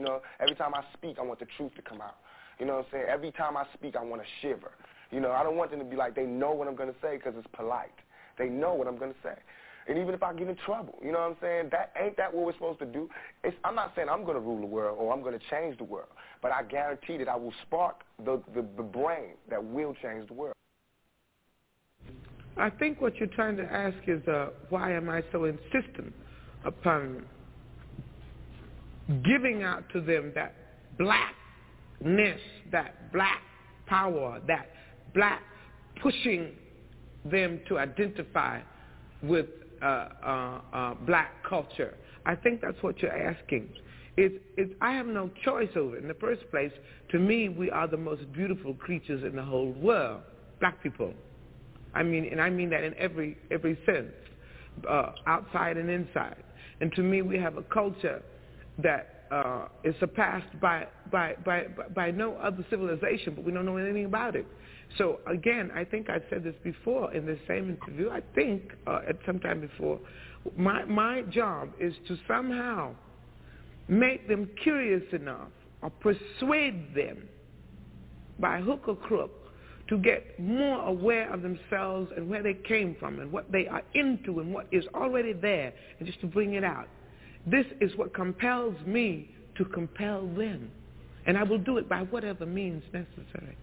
You know, every time I speak, I want the truth to come out. You know what I'm saying? Every time I speak, I want to shiver. You know, I don't want them to be like they know what I'm going to say because it's polite. They know what I'm going to say. And even if I get in trouble, you know what I'm saying? Ain't that what we're supposed to do? I'm not saying I'm going to rule the world or I'm going to change the world, but I guarantee that I will spark the brain that will change the world. I think what you're trying to ask is why am I so insistent upon giving out to them that blackness, that black power, that black pushing them to identify with black culture. I think that's what you're asking. I have no choice over it. In the first place, to me, we are the most beautiful creatures in the whole world, black people. I mean, and I mean that in every sense, outside and inside. And to me, we have a culture that is surpassed by no other civilization, but we don't know anything about it. So again, I think I said this before in the same interview. I think at some time before, my job is to somehow make them curious enough or persuade them by hook or crook to get more aware of themselves and where they came from and what they are into and what is already there, and just to bring it out. This is what compels me to compel them. And I will do it by whatever means necessary.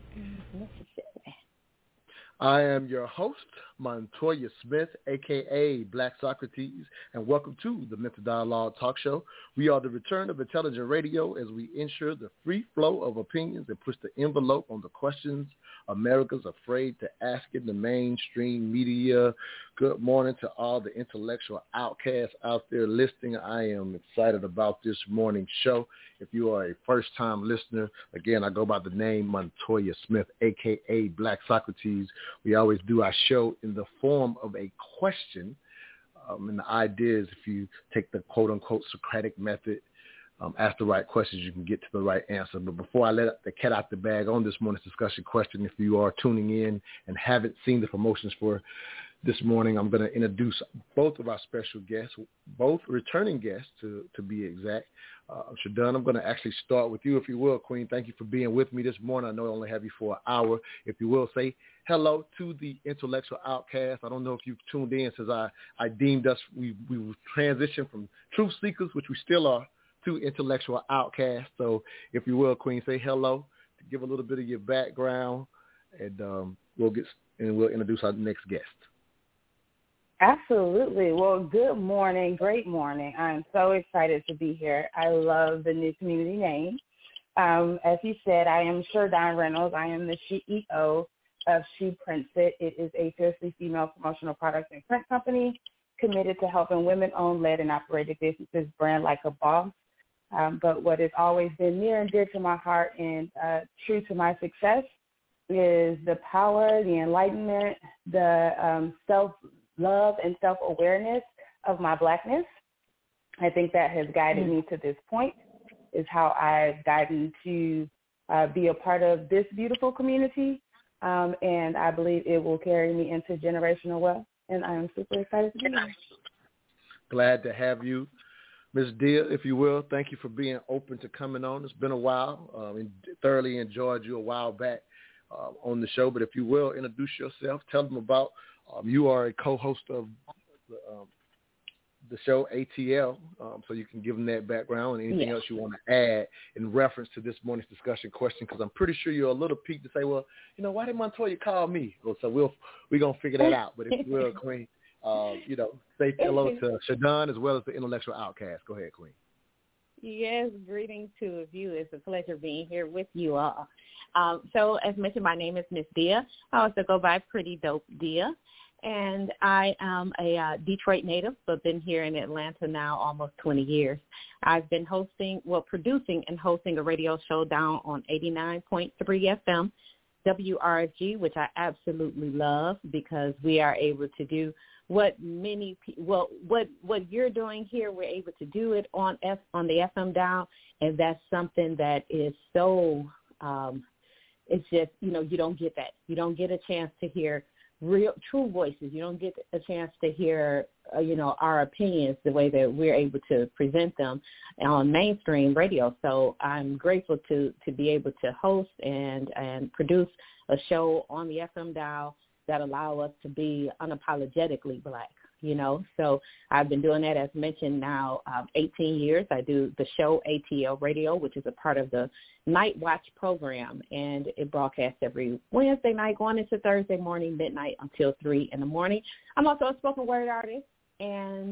I am your host, Montoya Smith, a.k.a. Black Socrates, and welcome to the Mental Dialogue Talk Show. We are the return of intelligent radio as we ensure the free flow of opinions and push the envelope on the questions America's afraid to ask in the mainstream media. Good morning to all the intellectual outcasts out there listening. I am excited about this morning's show. If you are a first-time listener, again, I go by the name Montoya Smith, a.k.a. Black Socrates. We always do our show in the form of a question. And the idea is if you take the quote-unquote Socratic method, ask the right questions, you can get to the right answer. But before I let the cat out the bag on this morning's discussion question, if you are tuning in and haven't seen the promotions for this morning, I'm going to introduce both of our special guests, both returning guests to be exact. Shadun, I'm going to actually start with you, if you will, Queen. Thank you for being with me this morning. I know I only have you for an hour. If you will, say hello to the intellectual outcast. I don't know if you've tuned in since I deemed us, we transitioned from truth seekers, which we still are, to intellectual outcasts. So if you will, Queen, say hello, to give a little bit of your background, and we'll introduce our next guest. Absolutely. Well, good morning. Great morning. I'm so excited to be here. I love the new community name. As you said, I am Shadun Reynolds. I am the CEO of She Prints It. It is a fiercely female promotional products and print company committed to helping women-owned, led, and operated businesses brand like a boss. But what has always been near and dear to my heart and true to my success is the power, the enlightenment, the self-love and self-awareness of my Blackness. I think that has guided me to this point, is how I've gotten to be a part of this beautiful community, and I believe it will carry me into generational wealth, and I am super excited to be here. Glad to have you. Ms. Dia, if you will, thank you for being open to coming on. It's been a while. Thoroughly enjoyed you a while back on the show. But if you will, introduce yourself. Tell them about you are a co-host of the show ATL, so you can give them that background and anything else you want to add in reference to this morning's discussion question, because I'm pretty sure you're a little peaked to say, well, why did Montoya call me? Well, so we're going to figure that out. But if you will, Queen, say hello to Shadun as well as the intellectual outcast. Go ahead, Queen. Yes, greetings to you. It's a pleasure being here with you all. So as mentioned, my name is Miss Dia. I also go by Pretty Dope Dia. And I am a Detroit native, but been here in Atlanta now almost 20 years. I've been producing and hosting a radio show down on 89.3 FM, WRFG, which I absolutely love because we are able to do what you're doing here. We're able to do it on the FM dial, and that's something that is so. It's just you don't get that. You don't get a chance to hear real, true voices. You don't get a chance to hear, our opinions the way that we're able to present them on mainstream radio. So I'm grateful to be able to host and produce a show on the FM dial that allow us to be unapologetically Black. So I've been doing that, as mentioned, now 18 years. I do the show ATL Radio, which is a part of the Night Watch program, and it broadcasts every Wednesday night going into Thursday morning, midnight until 3 in the morning. I'm also a spoken word artist, and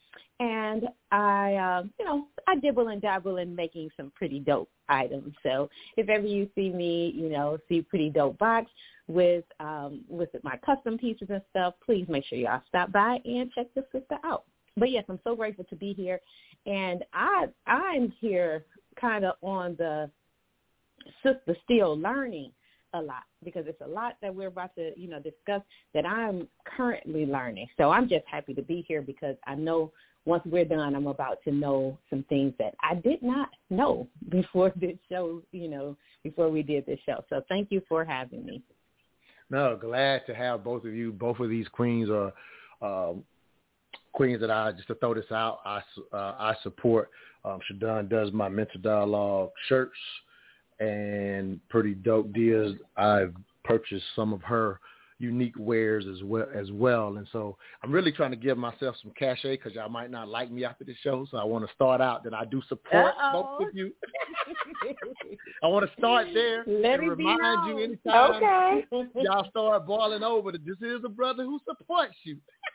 I dibble and dabble in making some pretty dope items. So if ever you see me, see Pretty Dope Box with my custom pieces and stuff, please make sure y'all stop by and check this sister out. But yes, I'm so grateful to be here, and I'm here kind of on the sister still learning a lot, because it's a lot that we're about to discuss that I'm currently learning. So I'm just happy to be here, because I know once we're done, I'm about to know some things that I did not know before this show, before we did this show. So thank you for having me. No, glad to have both of you. Both of these queens are queens that just to throw this out, I support. Shadon does my Mental Dialogue shirts, and Pretty Dope Deals, I've purchased some of her unique wares as well. And so I'm really trying to give myself some cachet, because y'all might not like me after the show. So I want to start out that I do support both of you. I want to start there and remind you anytime y'all start boiling over that this is a brother who supports you.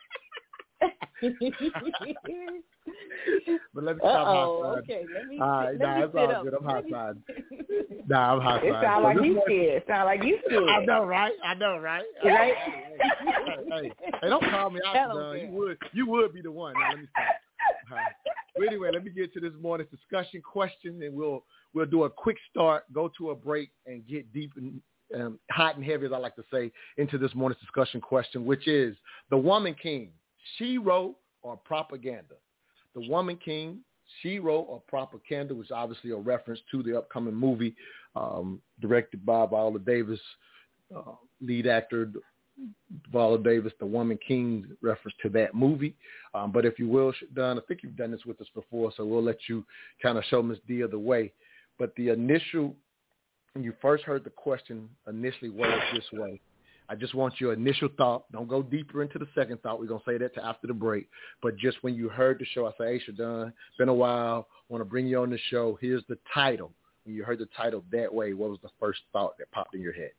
But let me stop hot-siding. Okay, let me it's all good. I'm hot-siding. I'm hot-siding. It sounds like you scared. I know, right? Hey, don't call me out. You would be the one. Now, let me stop. Well, anyway, let me get to this morning's discussion question, and we'll do a quick start, go to a break, and get deep and hot and heavy, as I like to say, into this morning's discussion question, which is the Woman King, Shero or propaganda? The Woman King, Shero or propaganda, was obviously a reference to the upcoming movie directed by Viola Davis, lead actor Viola Davis, The Woman King, reference to that movie. But if you will, Shadon, I think you've done this with us before, so we'll let you kind of show Ms. Dia the way. But the initial, when you first heard the question, initially was this way. I just want your initial thought. Don't go deeper into the second thought. We're going to say that to after the break. But just when you heard the show, I say, hey, Shadon, been a while. Want to bring you on the show. Here's the title. When you heard the title that way, what was the first thought that popped in your head?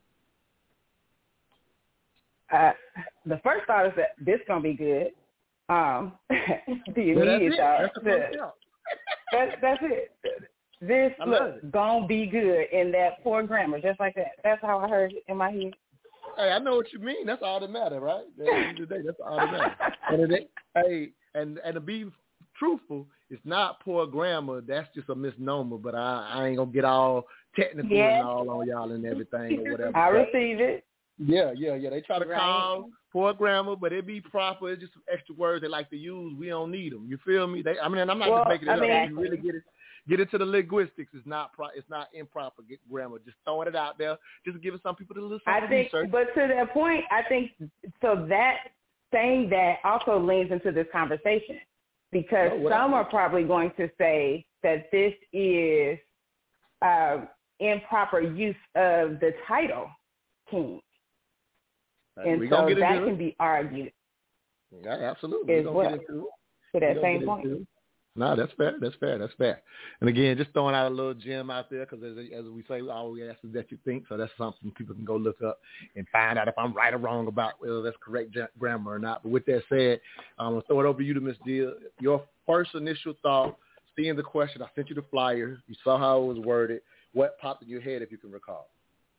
The first thought is that this going to be good. The immediate thought. That's it. This looks going to be good in that poor grammar, just like that. That's how I heard it in my head. Hey, I know what you mean. That's all that matters, right? At the end of the day, that's all that matters. And to be truthful, it's not poor grammar. That's just a misnomer. But I ain't gonna get all technical and all on y'all and everything or whatever. I receive it. Yeah. They try to call poor grammar, but it be proper. It's just some extra words they like to use. We don't need them. You feel me? I'm not just making it up. You really get into the linguistics. It's not improper grammar. Just throwing it out there, just giving some people to listen. I think, but to that point, I think so. That saying that also leans into this conversation, because some are probably going to say that this is improper use of the title King, and so that can be argued. Yeah, absolutely. As well. To that same point. No, that's fair. And again, just throwing out a little gem out there, because as we say, all we ask is that you think. So that's something people can go look up and find out if I'm right or wrong about whether that's correct grammar or not. But with that said, I'm going to throw it over to you to Ms. Dia. Your first initial thought, seeing the question, I sent you the flyer. You saw how it was worded. What popped in your head, if you can recall?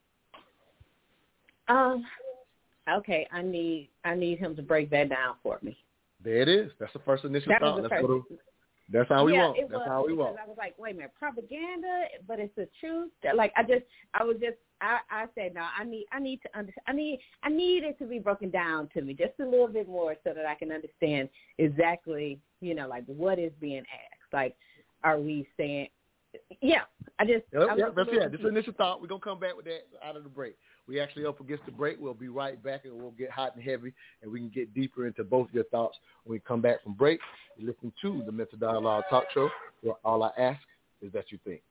Okay, I need him to break that down for me. There it is. That's the first initial thought. That's how we want. That's how we want. I was like, wait a minute, propaganda, but it's the truth. Like I said, no, I need to understand. I need it to be broken down to me just a little bit more, so that I can understand exactly, like what is being asked. Like, are we saying, That's it. This is initial thought. We're going to come back with that out of the break. We actually up against the break. We'll be right back, and we'll get hot and heavy, and we can get deeper into both of your thoughts when we come back from break. You listen to the Mental Dialogue Talk Show, where all I ask is that you think.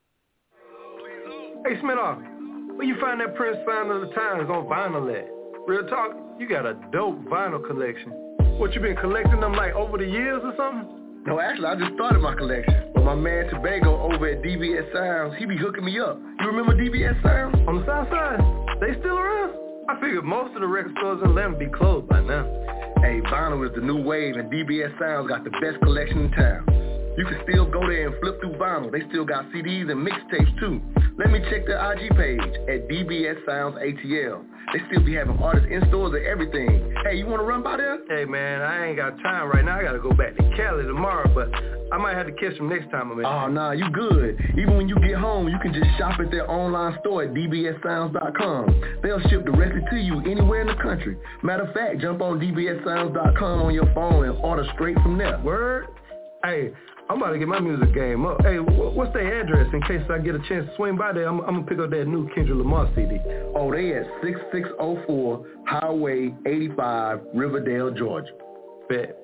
Hey, Smith, where you find that Prince Sign of the Times on vinyl at? Real talk, you got a dope vinyl collection. What, you been collecting them like over the years or something? No, actually, I just started my collection. But my man Tobago over at DBS Sounds, he be hooking me up. You remember DBS Sounds? On the south side? They still around? I figured most of the record stores in Atlanta be closed by now. Hey, vinyl is the new wave, and DBS Sounds got the best collection in town. You can still go there and flip through vinyl. They still got CDs and mixtapes too. Let me check their IG page at DBS Sounds ATL. They still be having artists in stores and everything. Hey, you want to run by there? Hey, man, I ain't got time right now. I got to go back to Cali tomorrow, but I might have to catch them next time I'm in. Oh, nah, you good. Even when you get home, you can just shop at their online store at dbssounds.com. They'll ship directly to you anywhere in the country. Matter of fact, jump on dbssounds.com on your phone and order straight from there. Word? Hey, I'm about to get my music game up. Hey, what's their address in case I get a chance to swing by there? I'm going to pick up that new Kendrick Lamar CD. Oh, they at 6604 Highway 85, Riverdale, Georgia. Bet.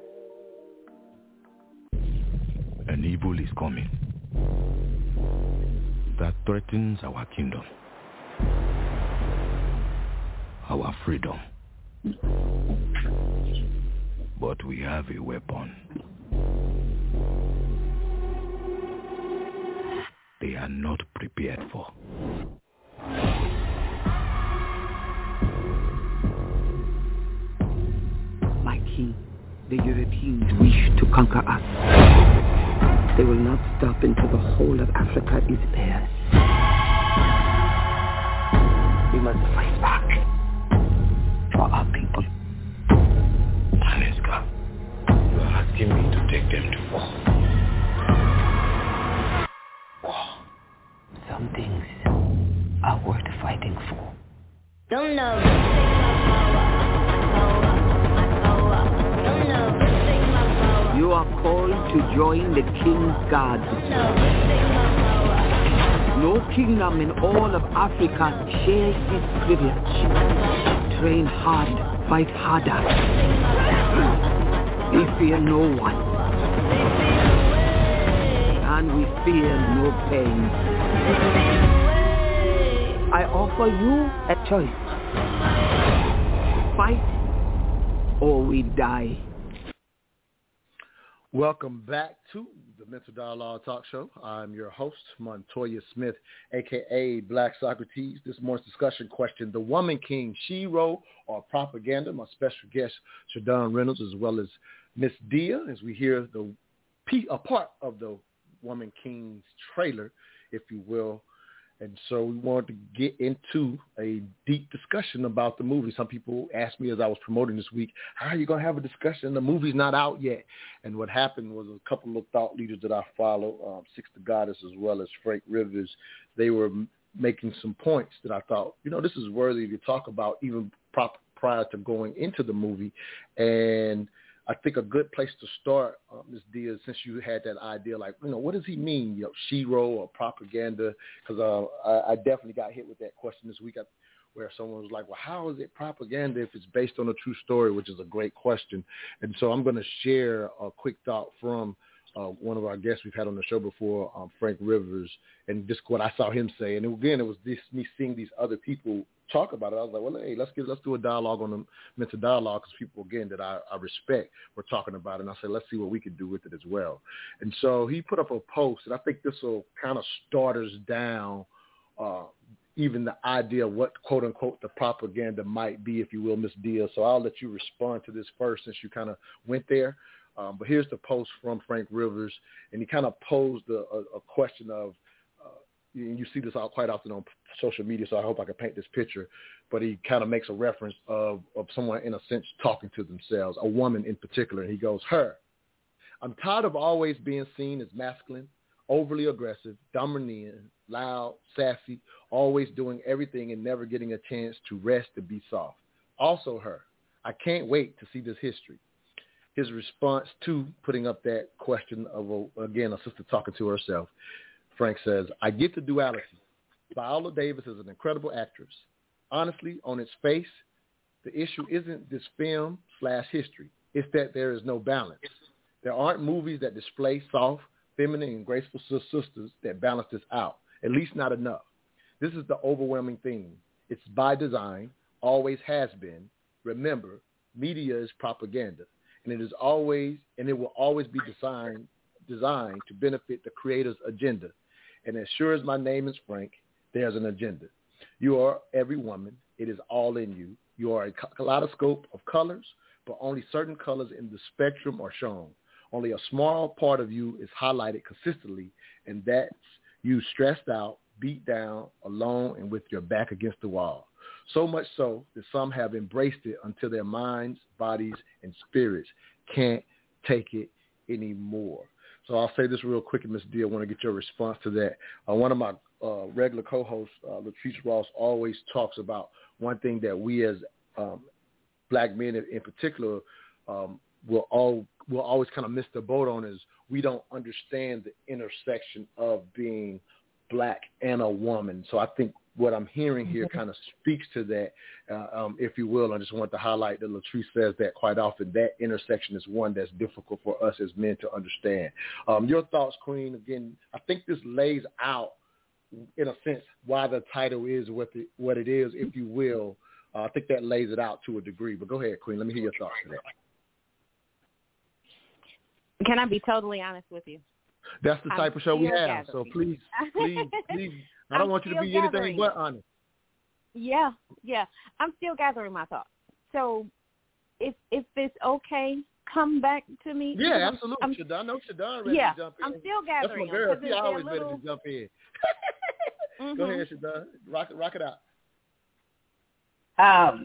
An evil is coming that threatens our kingdom, our freedom. But we have a weapon. They are not prepared for. My king, the Europeans wish to conquer us. They will not stop until the whole of Africa is theirs. We must fight back for our people. Maneska, you are asking me to take them to war. Some things are worth fighting for. Don't know. You are called to join the King's Guard. No kingdom in all of Africa shares this privilege. Train hard, fight harder. We fear no one. And we fear no pain. I offer you a choice. Fight or we die. Welcome back to the Mental Dialogue Talk Show. I'm your host, Montoya Smith, a.k.a. Black Socrates. This morning's discussion question, the Woman King, Shiro or propaganda? My special guest, Shadon Reynolds, as well as Miss Dia, as we hear a part of the Woman King's trailer, if you will. And so we wanted to get into a deep discussion about the movie. Some people asked me as I was promoting this week, how are you going to have a discussion? The movie's not out yet. And what happened was a couple of thought leaders that I follow, Six the Goddess as well as Frank Rivers, they were making some points that I thought, this is worthy to talk about even prior to going into the movie. And I think a good place to start, Ms. Diaz, since you had that idea, what does he mean, Shiro or propaganda? Because I definitely got hit with that question this week where someone was like, well, how is it propaganda if it's based on a true story, which is a great question. And so I'm going to share a quick thought from one of our guests we've had on the show before, Frank Rivers, and just what I saw him say. And again, it was me seeing these other people talk about it. I was like, well, hey, let's do a dialogue on the Mental Dialogue, because people, again, that I respect were talking about it. And I said, let's see what we can do with it as well. And so he put up a post, and I think this will kind of start us down even the idea of what, quote unquote, the propaganda might be, if you will, Ms. Diaz. So I'll let you respond to this first since you kind of went there. But here's the post from Frank Rivers, and he kind of posed a question of, you see this out quite often on social media, so I hope I can paint this picture, but he kind of makes a reference of someone, in a sense, talking to themselves, a woman in particular, and he goes, her. I'm tired of always being seen as masculine, overly aggressive, domineering, loud, sassy, always doing everything and never getting a chance to rest and be soft. Also her. I can't wait to see this history. His response to putting up that question of, again, a sister talking to herself. Frank says, I get the duality. Viola Davis is an incredible actress. Honestly, on its face, the issue isn't this film/history. It's that there is no balance. There aren't movies that display soft, feminine, and graceful sisters that balance this out, at least not enough. This is the overwhelming theme. It's by design, always has been. Remember, media is propaganda, and it will always be designed to benefit the creator's agenda. And as sure as my name is Frank, there's an agenda. You are every woman. It is all in you. You are a kaleidoscope of colors, but only certain colors in the spectrum are shown. Only a small part of you is highlighted consistently, and that's you stressed out, beat down, alone, and with your back against the wall. So much so that some have embraced it until their minds, bodies, and spirits can't take it anymore. So I'll say this real quick, and Ms. D, I want to get your response to that. One of my regular co-hosts, Latrice Ross, always talks about one thing that we as black men in particular will always kind of miss the boat on is we don't understand the intersection of being black and a woman. So I think what I'm hearing here kind of speaks to that, if you will. I just want to highlight that Latrice says that quite often. That intersection is one that's difficult for us as men to understand. Your thoughts, Queen? Again, I think this lays out, in a sense, why the title is what it is, if you will. I think that lays it out to a degree. But go ahead, Queen. Let me hear your thoughts to that. Can I be totally honest with you? That's the type of show we have. So please, I don't want you to be anything but honest. Yeah. I'm still gathering my thoughts. So if it's okay, come back to me. Yeah, absolutely. I know Shadon ready to jump in. I'm still gathering. That's my girl. She always ready to jump in. Go ahead, Shadon. Rock it out.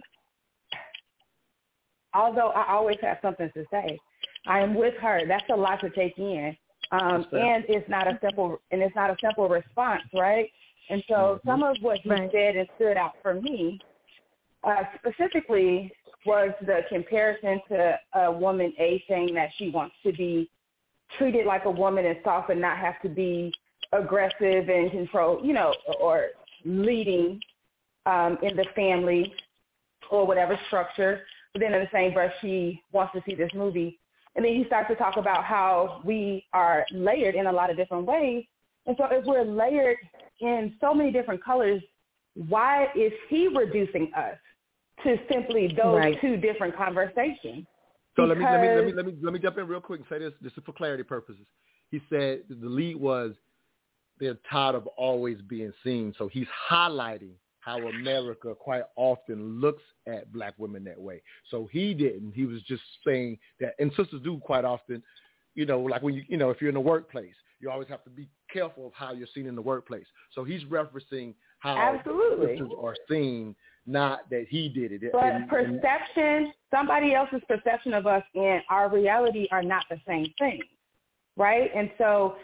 Although I always have something to say, I am with her. That's a lot to take in. And it's not a simple response, right? And so some of what he said and stood out for me specifically was the comparison to a woman A saying that she wants to be treated like a woman and soft and not have to be aggressive and control, or leading in the family or whatever structure. But then in the same breath, she wants to see this movie. And then he starts to talk about how we are layered in a lot of different ways. And so if we're layered in so many different colors, why is he reducing us to simply those two different conversations? So let me jump in real quick and say this just for clarity purposes. He said the lead was they're tired of always being seen. So he's highlighting how America quite often looks at black women that way. So he didn't. He was just saying that, and sisters do quite often, like when if you're in the workplace, you always have to be careful of how you're seen in the workplace. So he's referencing how sisters are seen, not that he did it. But perception, somebody else's perception of us and our reality are not the same thing, right? And so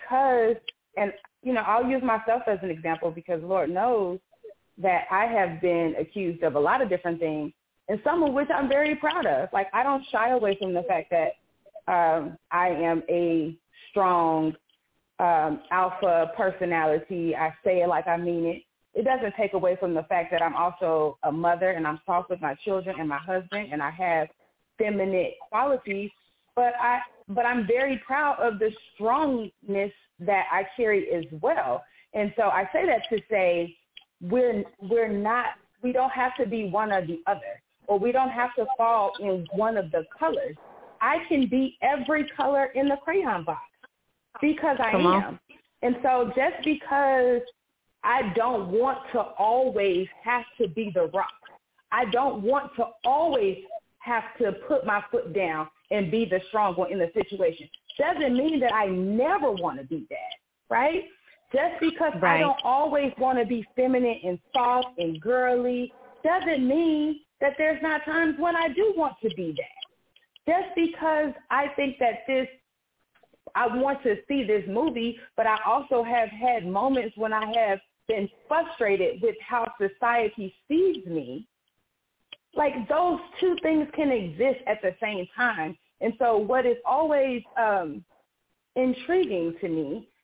I'll use myself as an example because Lord knows that I have been accused of a lot of different things, and some of which I'm very proud of. Like, I don't shy away from the fact that I am a strong alpha personality. I say it like I mean it. It doesn't take away from the fact that I'm also a mother and I'm soft with my children and my husband, and I have feminine qualities, but I'm very proud of the strongness that I carry as well. And so I say that to say, we don't have to be one or the other, or we don't have to fall in one of the colors. I can be every color in the crayon box because I am. And so just because I don't want to always have to be the rock, I don't want to always have to put my foot down and be the strong one in the situation, doesn't mean that I never want to be that, right? Just because I don't always want to be feminine and soft and girly doesn't mean that there's not times when I do want to be that. Just because I think that I want to see this movie, but I also have had moments when I have been frustrated with how society sees me. Like, those two things can exist at the same time. And so what is always intriguing to me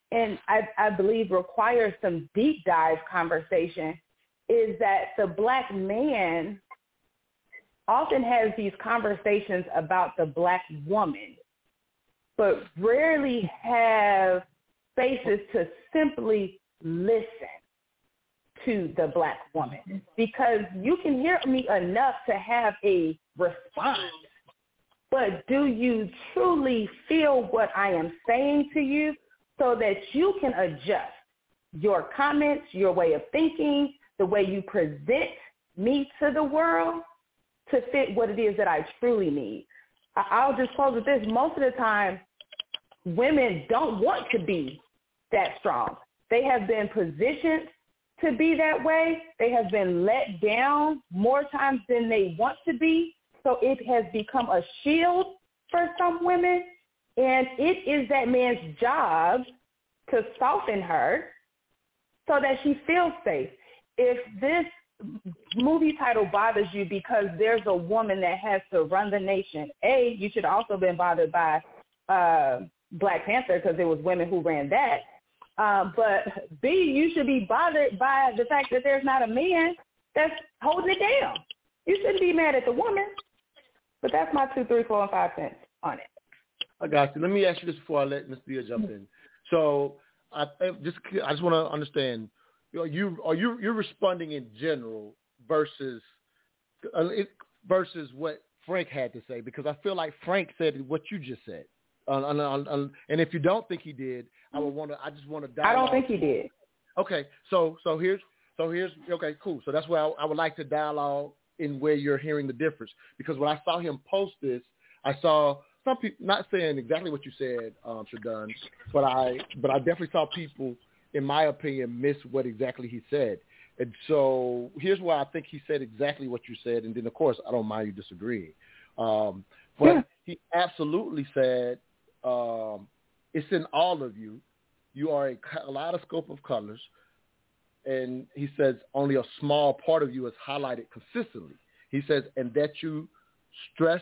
and I believe requires some deep dive conversation, is that the Black man often has these conversations about the Black woman, but rarely have spaces to simply listen to the Black woman, because you can hear me enough to have a response, but do you truly feel what I am saying to you so that you can adjust your comments, your way of thinking, the way you present me to the world to fit what it is that I truly need? I'll just close with this. Most of the time, women don't want to be that strong. They have been positioned to be that way. They have been let down more times than they want to be. So it has become a shield for some women. And it is that man's job to soften her so that she feels safe. If this movie title bothers you because there's a woman that has to run the nation, A, you should also have been bothered by Black Panther because it was women who ran that. But B, you should be bothered by the fact that there's not a man that's holding it down. You shouldn't be mad at the woman. But that's my 2, 3, 4, and 5 cents on it. I got you. Let me ask you this before I let Ms. Dia jump in. So I just want to understand, you're responding in general versus what Frank had to say, because I feel like Frank said what you just said. And if you don't think he did, I just want to dialogue. I don't think he did. Okay, so here's okay, cool. So that's where I would like to dialogue in where you're hearing the difference, because when I saw him post this, I saw some people not saying exactly what you said, Shadun, but I definitely saw people, in my opinion, miss what exactly he said. And so here's why I think he said exactly what you said, and then of course I don't mind you disagreeing. But he absolutely said, it's in all of you. You are a kaleidoscope of colors. And he says only a small part of you is highlighted consistently. He says, and that you stressed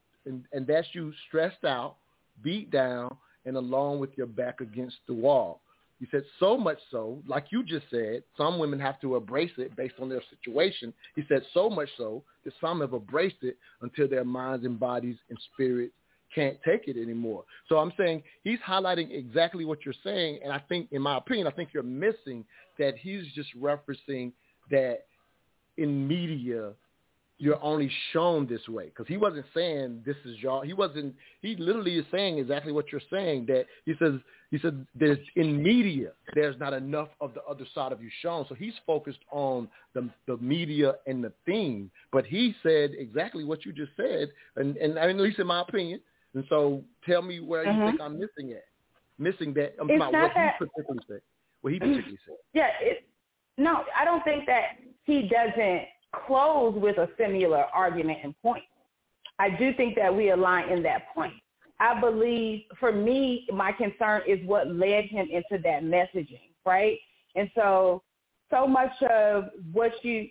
out, beat down, and alone with your back against the wall. He said, so much so, like you just said, some women have to embrace it based on their situation. He said, so much so that some have embraced it until their minds and bodies and spirits can't take it anymore. So I'm saying he's highlighting exactly what you're saying, and I think, in my opinion, I think you're missing that he's just referencing that in media you're only shown this way, because he wasn't saying this is y'all. He literally is saying exactly what you're saying, that he said there's in media there's not enough of the other side of you shown. So he's focused on the media and the theme, but he said exactly what you just said, and I mean, at least in my opinion. And so tell me where you think I'm missing that. I'm about what he particularly said. What he particularly said. Yeah, no, I don't think that he doesn't close with a similar argument and point. I do think that we align in that point. I believe, for me, my concern is what led him into that messaging, right? And so much of what the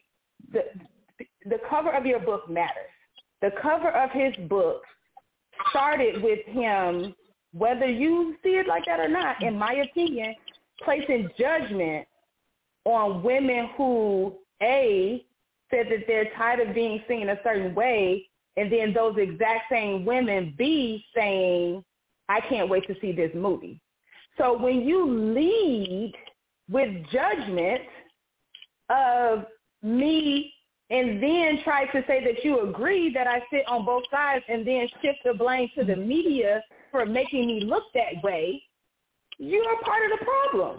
cover of your book matters. The cover of his book started with him, whether you see it like that or not, in my opinion, placing judgment on women who, A, said that they're tired of being seen a certain way, and then those exact same women, B, saying, I can't wait to see this movie. So when you lead with judgment of me and then try to say that you agree that I sit on both sides and then shift the blame to the media for making me look that way, you're a part of the problem.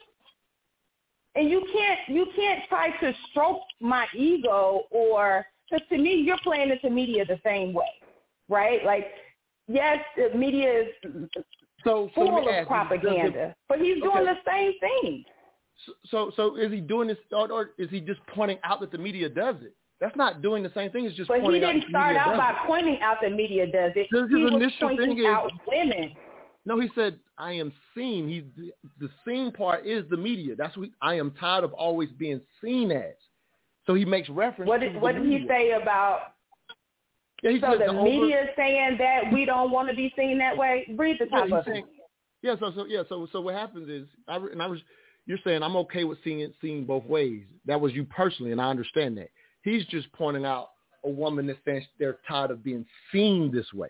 And you can't try to stroke my ego, or, because to me, you're playing into media the same way, right? Like, yes, the media is full of propaganda, but he's doing the same thing. So is he doing this, or is he just pointing out that the media does it? That's not doing the same thing. It's just pointing out that the media does it. But he didn't start out by pointing out that media does it. He was pointing out women. No, he said, I am seen. The seen part is the media. That's what I am tired of always being seen as. So he makes reference to the What did he say about, so the media is saying that we don't want to be seen that way? Read the top of it. So what happens is, you're saying I'm okay with seeing both ways. That was you personally, and I understand that. He's just pointing out a woman that thinks they're tired of being seen this way.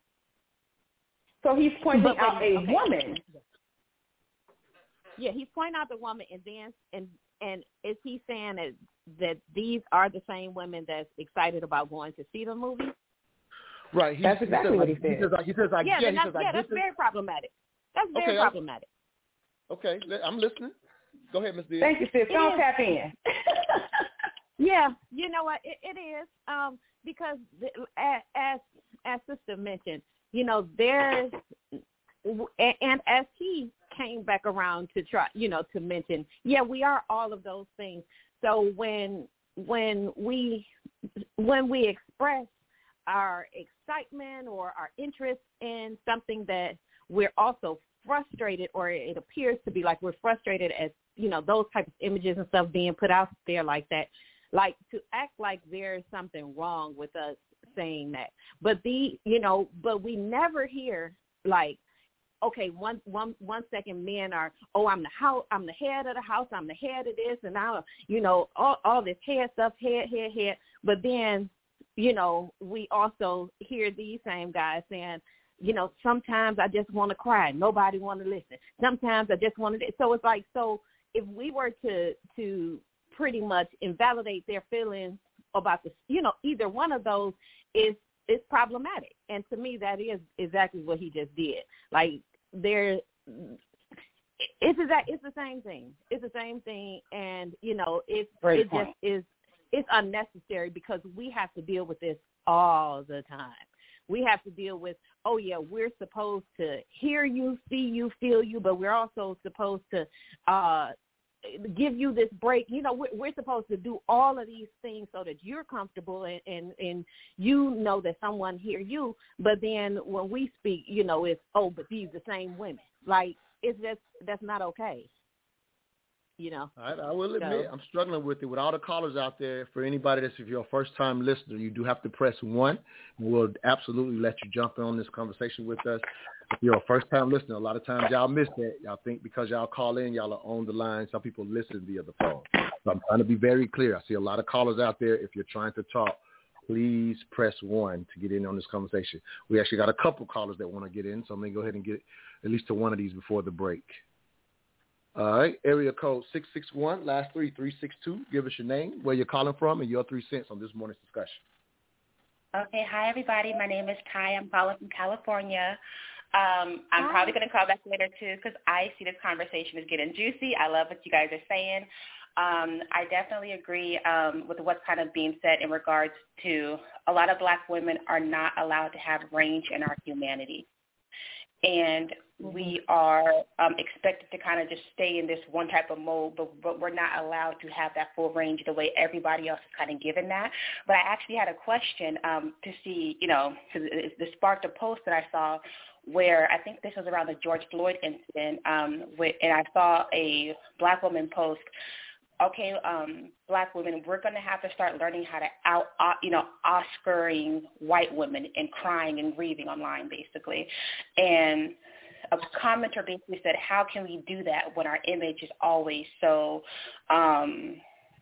So he's pointing out a woman. Yeah, he's pointing out the woman, and then and is he saying that these are the same women that's excited about going to see the movie? Right. That's exactly what he said. He says, that's very problematic. That's very problematic. Okay, I'm listening. Go ahead, Ms. Diaz. Thank you, sis. Don't tap in. Yeah, you know what? It is because as Sister mentioned, you know, there's and as he came back around to try, you know, to mention, yeah, we are all of those things. So when we express our excitement or our interest in something that we're also frustrated, or it appears to be like we're frustrated as, you know, those types of images and stuff being put out there like that, like to act like there's something wrong with us saying that. But but we never hear like, okay, one second men are, I'm the head of the house, I'm the head of this, and I, you know, all this head stuff, head. But then, you know, we also hear these same guys saying, you know, sometimes I just want to cry. Nobody want to listen. Sometimes I just want to. So it's like, so if we were to pretty much invalidate their feelings about this, you know, either one of those is problematic. And to me, that is exactly what he just did. Like it's the same thing. It's the same thing. And, you know, it's unnecessary because we have to deal with this all the time. We have to deal with, we're supposed to hear you, see you, feel you, but we're also supposed to give you this break. You know, we're supposed to do all of these things so that you're comfortable and you know that someone hear you. But then when we speak, you know, it's, but these the same women. Like, it's just, that's not okay. You know. All right, I will admit, I'm struggling with it. With all the callers out there, for anybody if you're a first-time listener, you do have to press 1. And we'll absolutely let you jump in on this conversation with us. If you're a first-time listener, a lot of times y'all miss that. Y'all think because y'all call in, y'all are on the line. Some people listen via the phone. So I'm trying to be very clear. I see a lot of callers out there. If you're trying to talk, please press 1 to get in on this conversation. We actually got a couple callers that want to get in, so I'm going to go ahead and get at least to one of these before the break. All right, area code 661, last 362. Give us your name, where you're calling from, and your 3 cents on this morning's discussion. Okay, hi, everybody. My name is Ty. I'm calling from California. I'm probably going to call back later, too, because I see this conversation is getting juicy. I love what you guys are saying. I definitely agree with what's kind of being said in regards to a lot of Black women are not allowed to have range in our humanity. And we are expected to kind of just stay in this one type of mode, but we're not allowed to have that full range the way everybody else is kind of given that. But I actually had a question to see, you know, this sparked a post that I saw where I think this was around the George Floyd incident, and I saw a Black woman post, okay, Black women, we're going to have to start learning how to Oscaring white women and crying and grieving online, basically. And a commenter basically said, how can we do that when our image is always so, I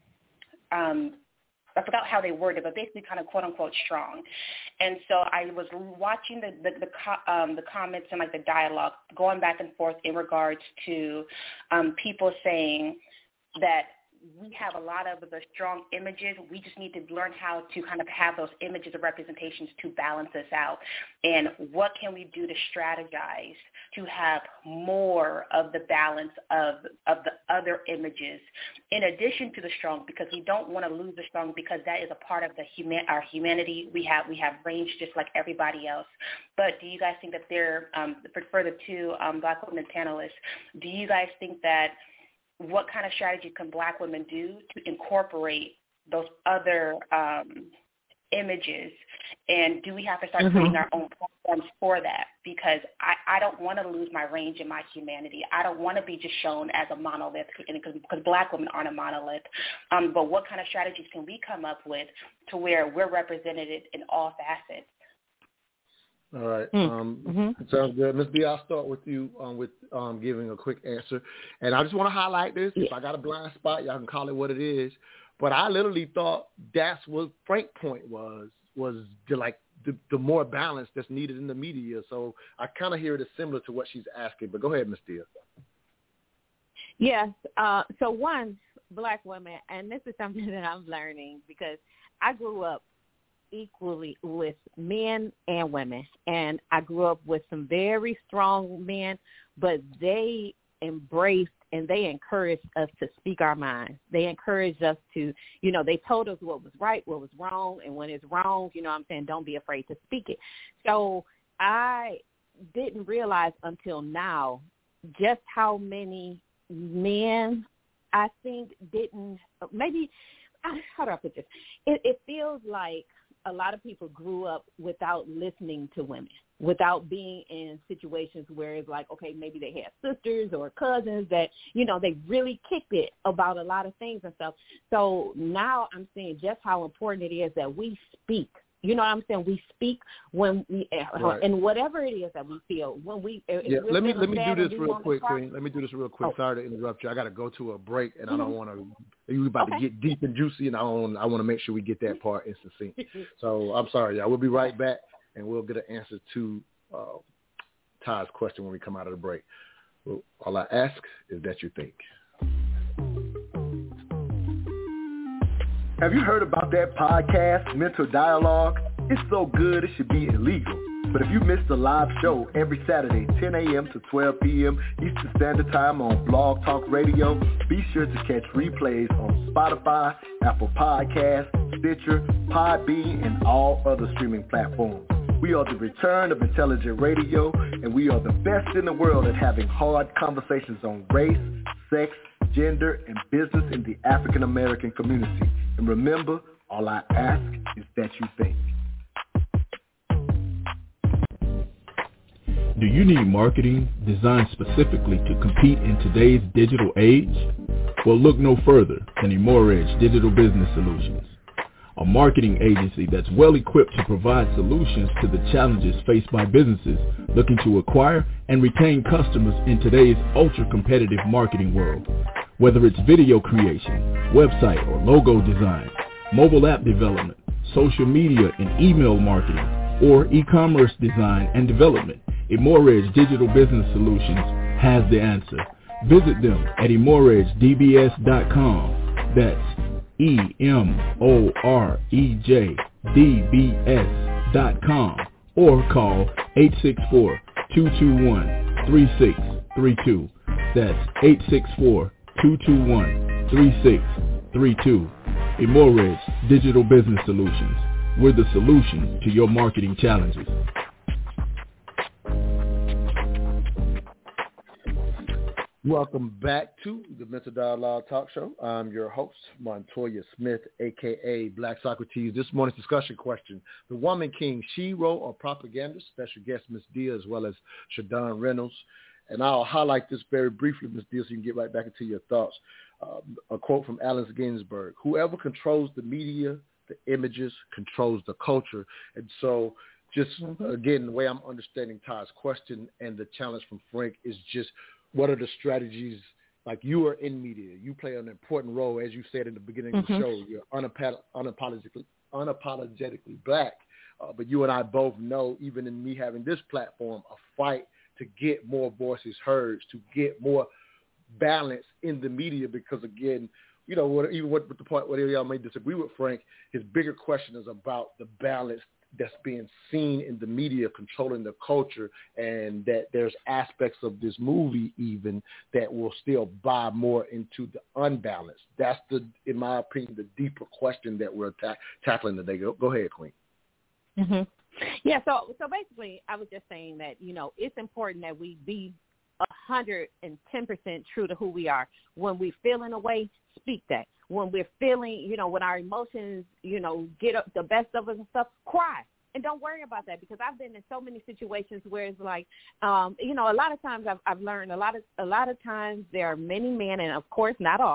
forgot how they worded it, but basically kind of quote unquote strong. And so I was watching the comments and like the dialogue going back and forth in regards to people saying that we have a lot of the strong images. We just need to learn how to kind of have those images or representations to balance us out. And what can we do to strategize to have more of the balance of the other images in addition to the strong, because we don't want to lose the strong, because that is a part of our humanity. We have range just like everybody else. But do you guys think that for the two Black women panelists, do you guys think that what kind of strategy can Black women do to incorporate those other images? And do we have to start creating our own platforms for that? Because I don't want to lose my range in my humanity. I don't want to be just shown as a monolith, because Black women aren't a monolith. But what kind of strategies can we come up with to where we're represented in all facets? All right. Sounds good. Ms. B, I'll start with you with giving a quick answer. And I just want to highlight this. If I got a blind spot, y'all can call it what it is. But I literally thought that's what Frank's point was the more balance that's needed in the media. So I kind of hear it as similar to what she's asking. But go ahead, Ms. Dia. Yes. So one, Black women, and this is something that I'm learning because I grew up equally with men and women, and I grew up with some very strong men, but they embraced and they encouraged us to speak our minds. They encouraged us to, they told us what was right, what was wrong, and when it's wrong, don't be afraid to speak it. So I didn't realize until now just how many men I think didn't, maybe, how do I put this? It feels like a lot of people grew up without listening to women, without being in situations where it's like, okay, maybe they had sisters or cousins that, they really kicked it about a lot of things and stuff. So now I'm seeing just how important it is that we speak. You know what I'm saying? We speak when we, and whatever it is that we feel when we. Let me do this real quick, Queen. Let me do this real quick. Sorry to interrupt you. I got to go to a break, and I don't want to. You're about to get deep and juicy, and I want to make sure we get that part in succinct. So I'm sorry, y'all. We'll be right back, and we'll get an answer to Ty's question when we come out of the break. Well, all I ask is that you think. Have you heard about that podcast, Mental Dialogue? It's so good it should be illegal. But if you missed the live show every Saturday, 10 a.m. to 12 p.m. Eastern Standard Time on Blog Talk Radio, be sure to catch replays on Spotify, Apple Podcasts, Stitcher, Podbean, and all other streaming platforms. We are the return of intelligent radio, and we are the best in the world at having hard conversations on race, sex, gender, and business in the African American community. And remember, all I ask is that you think. Do you need marketing designed specifically to compete in today's digital age? Well, look no further than Emoredge Digital Business Solutions, a marketing agency that's well equipped to provide solutions to the challenges faced by businesses looking to acquire and retain customers in today's ultra-competitive marketing world. Whether it's video creation, website or logo design, mobile app development, social media and email marketing, or e-commerce design and development, Emoredge Digital Business Solutions has the answer. Visit them at emoredgedbs.com. That's EMOREJDBS.com, or call 864-221-3632. That's 864-221-3632. Emoredge Digital Business Solutions. We're the solution to your marketing challenges. Welcome back to the Mental Dialogue Talk Show. I'm your host, Montoya Smith, a.k.a. Black Socrates. This morning's discussion question: the woman king, shero or propaganda? Special guest, Ms. Dia, as well as Shadon Reynolds. And I'll highlight this very briefly, Ms. Dia, so you can get right back into your thoughts. A quote from Allen Ginsberg: whoever controls the media, the images, controls the culture. And so just, again, the way I'm understanding Ty's question and the challenge from Frank is just, what are the strategies? Like, you are in media. You play an important role, as you said in the beginning of the show. You're unapologetically Black. But you and I both know, even in me having this platform, a fight to get more voices heard, to get more balance in the media. Because, again, even with the point where y'all may disagree with Frank, his bigger question is about the balance that's being seen in the media controlling the culture, and that there's aspects of this movie even that will still buy more into the unbalance. That's in my opinion, the deeper question that we're tackling today. Go ahead, Queen. Yeah, so basically I was just saying that, it's important that we be 110% true to who we are. When we feel in a way, speak that. When we're feeling, when our emotions, get up the best of us and stuff, cry. And don't worry about that, because I've been in so many situations where it's like, a lot of times I've learned a lot of times there are many men, and of course not all,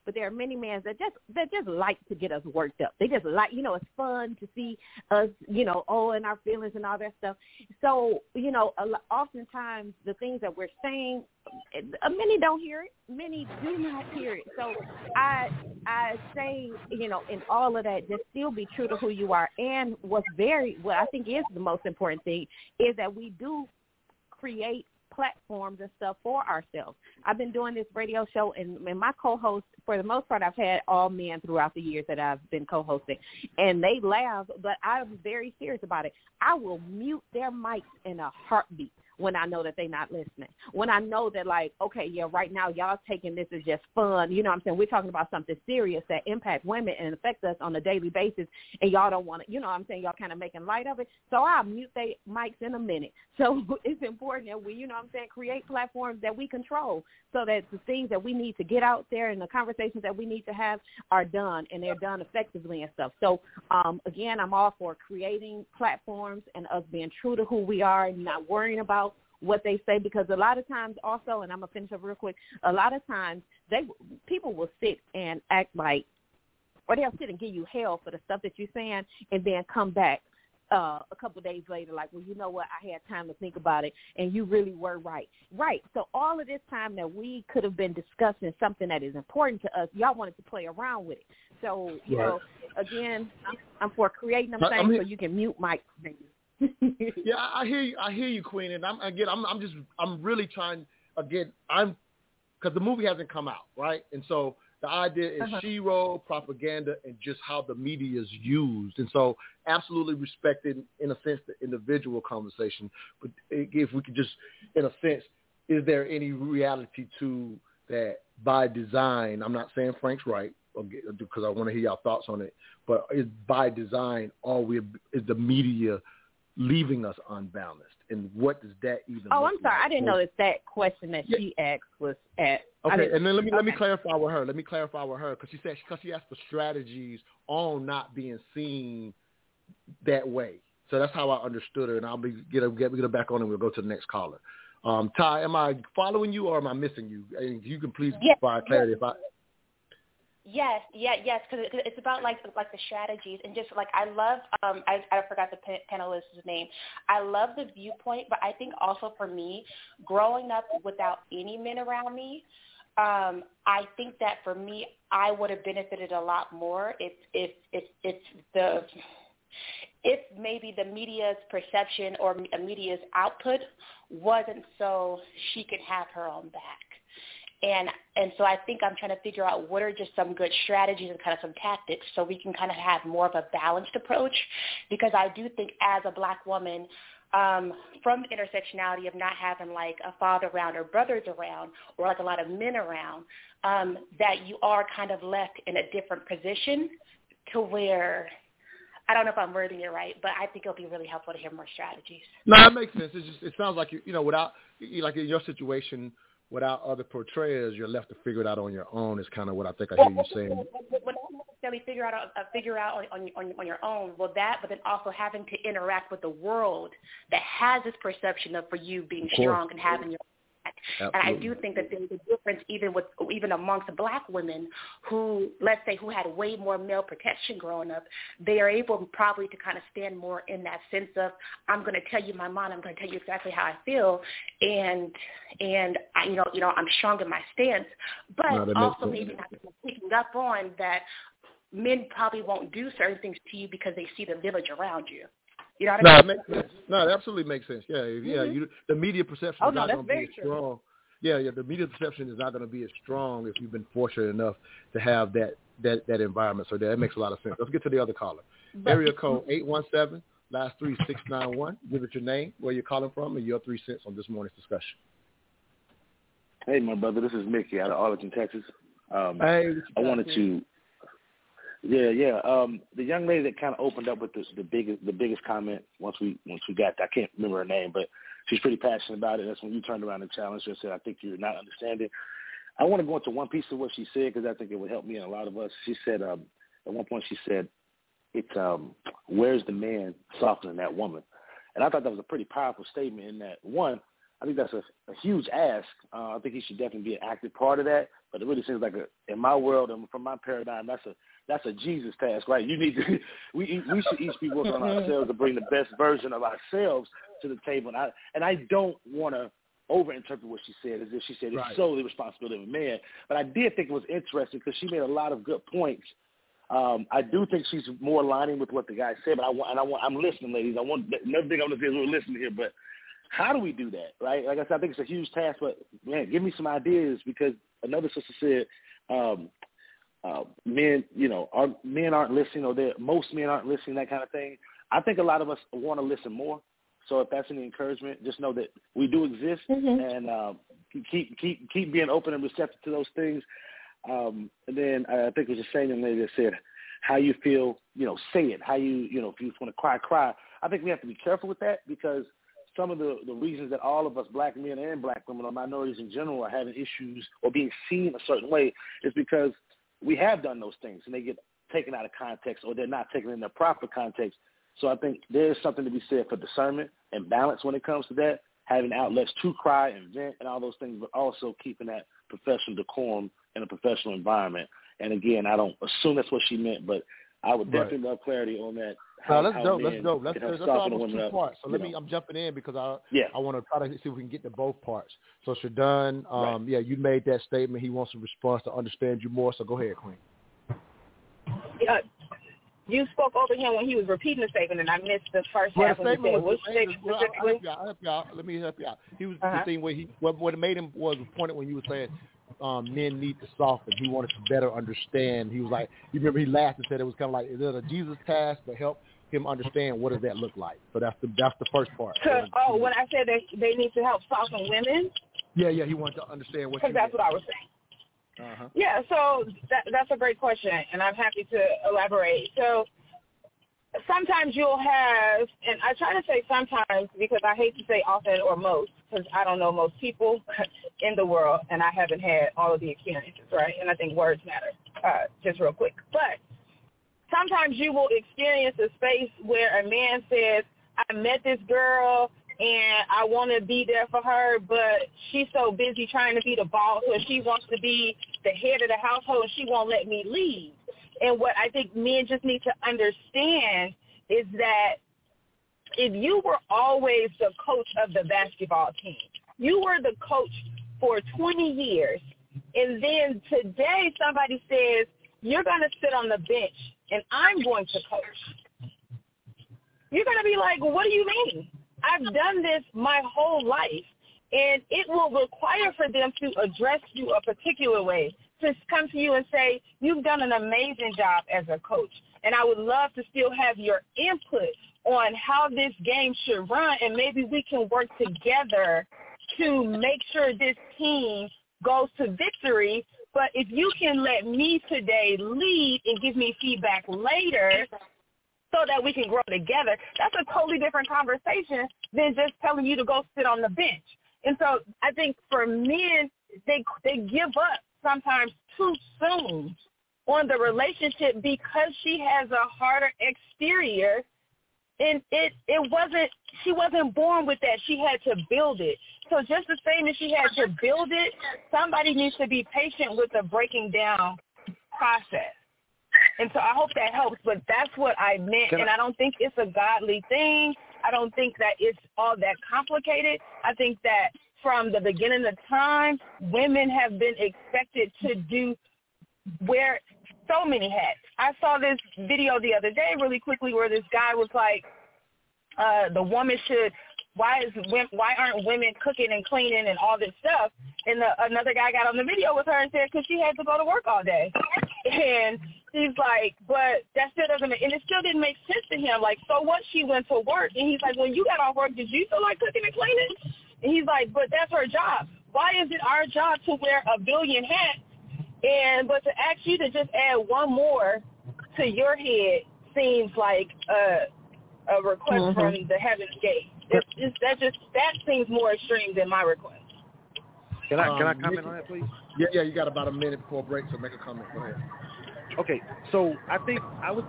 but there are many men that just like to get us worked up. They just like, it's fun to see us, in our feelings and all that stuff. So, oftentimes the things that we're saying, many don't hear it. Many do not hear it. So I say, in all of that, just still be true to who you are. And what I think is the most important thing is that we do create platforms and stuff for ourselves. I've been doing this radio show, and my co-hosts, for the most part, I've had all men throughout the years that I've been co-hosting, and they laugh, but I'm very serious about it. I will mute their mics in a heartbeat when I know that they're not listening. When I know that, like, okay, yeah, right now y'all taking this as just fun. You know what I'm saying? We're talking about something serious that impact women and affect us on a daily basis, and y'all don't want to, you know what I'm saying, y'all kind of making light of it. So I'll mute their mics in a minute. So it's important that we, you know what I'm saying, create platforms that we control so that the things that we need to get out there and the conversations that we need to have are done, and they're done effectively and stuff. So, again, I'm all for creating platforms and us being true to who we are and not worrying about what they say, because a lot of times also, and I'm going to finish up real quick, a lot of times people will sit and act like, or they'll sit and give you hell for the stuff that you're saying and then come back a couple of days later like, well, you know what, I had time to think about it, and you really were right. Right. So all of this time that we could have been discussing something that is important to us, y'all wanted to play around with it. So, you know, again, I'm for creating them things so you can mute mics. Yeah, I hear you, Queen, and I'm really trying again. Because the movie hasn't come out, right? And so the idea is she-ro, propaganda, and just how the media is used. And so absolutely respecting, in a sense, the individual conversation. But if we could just, in a sense, is there any reality to that by design? I'm not saying Frank's right, because I want to hear your thoughts on it. But is by design, is the media leaving us unbalanced? And what does that even look I'm sorry. like? I didn't know that question that she asked was at. Okay, and then let me clarify with her. Because she asked for strategies on not being seen that way. So that's how I understood her, and I'll get her back on, and we'll go to the next caller. Ty, am I following you or am I missing you? And you can please provide clarity if I. Yes, because it's about like the strategies, and just like I love I forgot the panelist's name. I love the viewpoint, but I think also for me, growing up without any men around me, I think that for me, I would have benefited a lot more if maybe the media's perception or media's output wasn't so she could have her own back. And so I think I'm trying to figure out what are just some good strategies and kind of some tactics so we can kind of have more of a balanced approach, because I do think as a Black woman, from the intersectionality of not having like a father around or brothers around or like a lot of men around, that you are kind of left in a different position to where, I don't know if I'm wording it right, but I think it'll be really helpful to hear more strategies. No, it makes sense. It sounds like, without, like in your situation, without other portrayers, you're left to figure it out on your own is kind of what I think I hear you saying. Well, not necessarily figure out on your own. Well, that, but then also having to interact with the world that has this perception of for you being strong and having your back. And I do think that there's a difference even amongst Black women who, let's say, who had way more male protection growing up. They are able probably to kind of stand more in that sense of, I'm going to tell you my mind, I'm going to tell you exactly how I feel, and I'm strong in my stance, but also maybe not picking up on that men probably won't do certain things to you because they see the village around you. You know what I mean? It makes sense. No, it absolutely makes sense. Yeah, the media perception is not going to be as strong. Yeah, the media perception is not going to be as strong if you've been fortunate enough to have that environment. So that makes a lot of sense. Let's get to the other caller. Area code 817, last 3691. Give it your name, where you're calling from, and your 3 cents on this morning's discussion. Hey, my brother, this is Mickey out of Arlington, Texas. I wanted to. The young lady that kind of opened up with the biggest comment once we got, I can't remember her name, but she's pretty passionate about it. That's when you turned around and challenged her and said, I think you're not understanding. I want to go into one piece of what she said because I think it would help me and a lot of us. She said, at one point she said, it's where's the man softening that woman? And I thought that was a pretty powerful statement in that, one, I think that's a huge ask. I think he should definitely be an active part of that. But it really seems like in my world and from my paradigm, that's a Jesus task, right? You need to we should each be working on ourselves to bring the best version of ourselves to the table. And I don't want to overinterpret what she said as if she said it's solely the responsibility of a man. But I did think it was interesting because she made a lot of good points. I do think she's more aligning with what the guy said, but I'm listening, ladies. Another thing I want to say is we're listening here, but how do we do that, right? Like I said, I think it's a huge task, but man, give me some ideas because another sister said, men, men aren't listening, or most men aren't listening, that kind of thing. I think a lot of us want to listen more. So if that's any encouragement, just know that we do exist, and keep being open and receptive to those things. And then I think it was the same young lady that said, how you feel, say it. How you, if you want to cry, cry. I think we have to be careful with that because some of the reasons that all of us black men and black women or minorities in general are having issues or being seen a certain way is because we have done those things and they get taken out of context or they're not taken in their proper context. So I think there's something to be said for discernment and balance when it comes to that, having outlets to cry and vent and all those things, but also keeping that professional decorum in a professional environment. And again, I don't assume that's what she meant, but I would definitely love clarity on that. Let's go. That's almost two parts. So I'm jumping in because I want to try to see if we can get to both parts. So Shadun, you made that statement. He wants a response to understand you more. So go ahead, Queen. You spoke over him when he was repeating the statement, and I missed the first half. When he said, which statement specifically? I'll help you out. Let me help you out. He was the thing where what it made him was pointed when you were saying men need to soften. He wanted to better understand. He was like, you remember he laughed and said it was kind of like, is it a Jesus task to help him understand what does that look like? So that's the first part. When I said that they need to help soften women? Yeah, he wanted to understand what. Because that's what I was saying. Yeah, so that's a great question, and I'm happy to elaborate. So sometimes you'll have, and I try to say sometimes because I hate to say often or most, because I don't know most people in the world, and I haven't had all of the experiences, right? And I think words matter, just real quick. But sometimes you will experience a space where a man says, I met this girl, and I want to be there for her, but she's so busy trying to be the boss, or she wants to be the head of the household, and she won't let me lead. And what I think men just need to understand is that if you were always the coach of the basketball team, you were the coach for 20 years, and then today somebody says, you're going to sit on the bench, and I'm going to coach. You're going to be like, what do you mean? I've done this my whole life, and it will require for them to address you a particular way, to come to you and say, you've done an amazing job as a coach, and I would love to still have your input on how this game should run, and maybe we can work together to make sure this team goes to victory. But if you can let me today lead and give me feedback later so that we can grow together, that's a totally different conversation than just telling you to go sit on the bench. And so I think for men, they give up sometimes too soon on the relationship because she has a harder exterior, and she wasn't born with that. She had to build it. So just the same as she had to build it, somebody needs to be patient with the breaking down process. And so I hope that helps, but that's what I meant, and I don't think it's a godly thing. I don't think that it's all that complicated. I think that from the beginning of time, women have been expected to wear so many hats. I saw this video the other day really quickly where this guy was like, the woman should, why aren't women cooking and cleaning and all this stuff? And another guy got on the video with her and said, because she had to go to work all day. And he's like, but that still doesn't make, and it still didn't make sense to him. Like, so what? She went to work. And he's like, when you got off work, did you feel like cooking and cleaning? And he's like, but that's her job. Why is it our job to wear a billion hats? But to ask you to just add one more to your head seems like a request from the heaven's gate. That seems more extreme than my request. Can I comment on that, please? Yeah, you got about a minute before break, so make a comment. Go ahead. Okay, so I think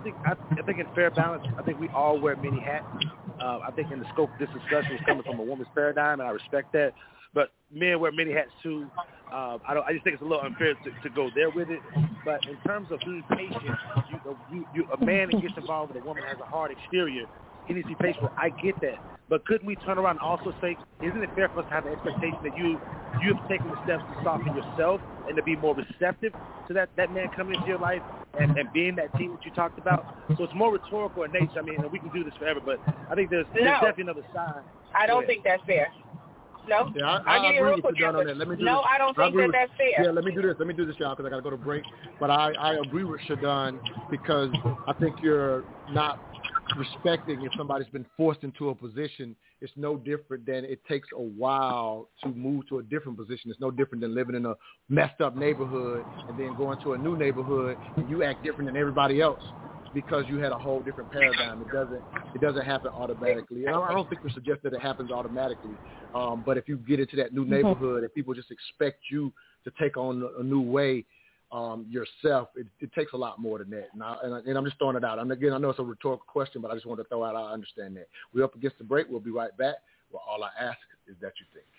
in fair balance, I think we all wear many hats. I think in the scope of this discussion is coming from a woman's paradigm, and I respect that. but men wear many hats too. I just think it's a little unfair to go there with it. But in terms of being patient, a man that gets involved with a woman that has a hard exterior, he needs to be patient. I get that. But couldn't we turn around and also say, isn't it fair for us to have an expectation that you have taken the steps to soften yourself and to be more receptive to that man coming into your life and being that team that you talked about? So it's more rhetorical in nature. I mean, we can do this forever, but I think there's definitely another side. I don't think that's fair. No, yeah, I'll give you a real quick answer. No, I don't think that's fair. Yeah, let me do this, y'all, because I got to go to break. But I agree with Shadon because I think you're not respecting if somebody's been forced into a position. It's no different than it takes a while to move to a different position. It's no different than living in a messed up neighborhood and then going to a new neighborhood and you act different than everybody else because you had a whole different paradigm. It doesn't happen automatically. And I don't think we suggest that it happens automatically. But if you get into that new neighborhood and people just expect you to take on a new way yourself, it takes a lot more than that. And I'm just throwing it out. Again, I know it's a rhetorical question, but I just wanted to throw out I understand that. We're up against the break. We'll be right back. Well, all I ask is that you think.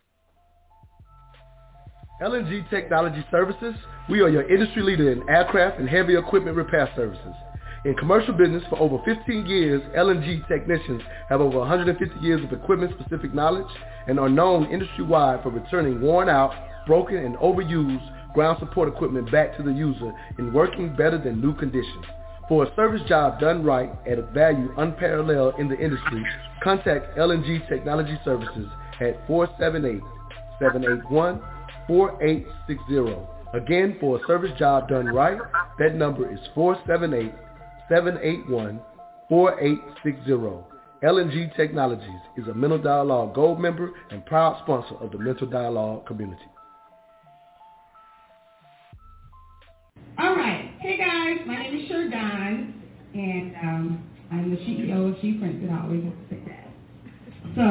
LNG Technology Services, we are your industry leader in aircraft and heavy equipment repair services. In commercial business for over 15 years, LNG technicians have over 150 years of equipment-specific knowledge and are known industry-wide for returning worn-out, broken, and overused ground support equipment back to the user in working better than new conditions. For a service job done right at a value unparalleled in the industry, contact LNG Technology Services at 478-781-4860. Again, for a service job done right, that number is 478-781-4860. LNG Technologies is a Mental Dialogue Gold member and proud sponsor of the Mental Dialogue community. All right. Hey, guys. My name is Sherdon, and I'm the CEO of She Printed. I always have to say that. So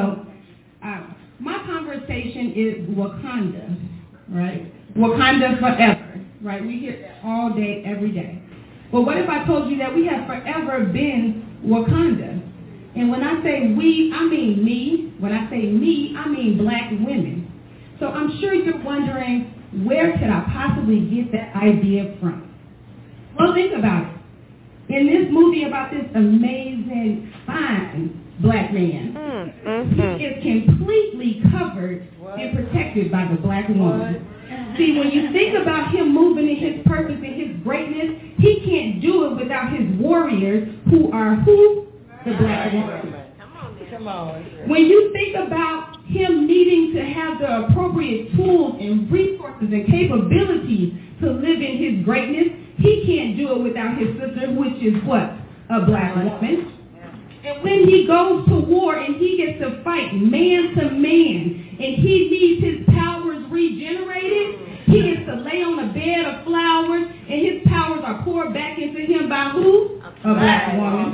my conversation is Wakanda, right? Wakanda forever, right? We hear that all day, every day. But what if I told you that we have forever been Wakanda? And when I say we, I mean me. When I say me, I mean black women. So I'm sure you're wondering, where could I possibly get that idea from? Well, think about it. In this movie about this amazing, fine black man, he is completely covered and protected by the black woman. See, when you think about him moving in his purpose and his greatness, he can't do it without his warriors, who are who? The black woman. Come on. When you think about him needing to have the appropriate tools and resources and capabilities to live in his greatness, he can't do it without his sister, which is what? A black woman. And when he goes to war and he gets to fight man to man, and he needs his powers regenerated, he gets to lay on a bed of flowers, and his powers are poured back into him by who? A black woman.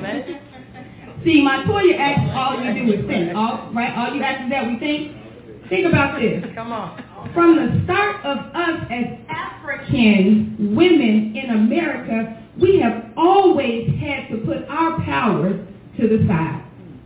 See, Montoya asks all you do is think, right? All you ask is that we think. Think about this. Come on. From the start of us as African women in America, we have always had to put our powers to the side.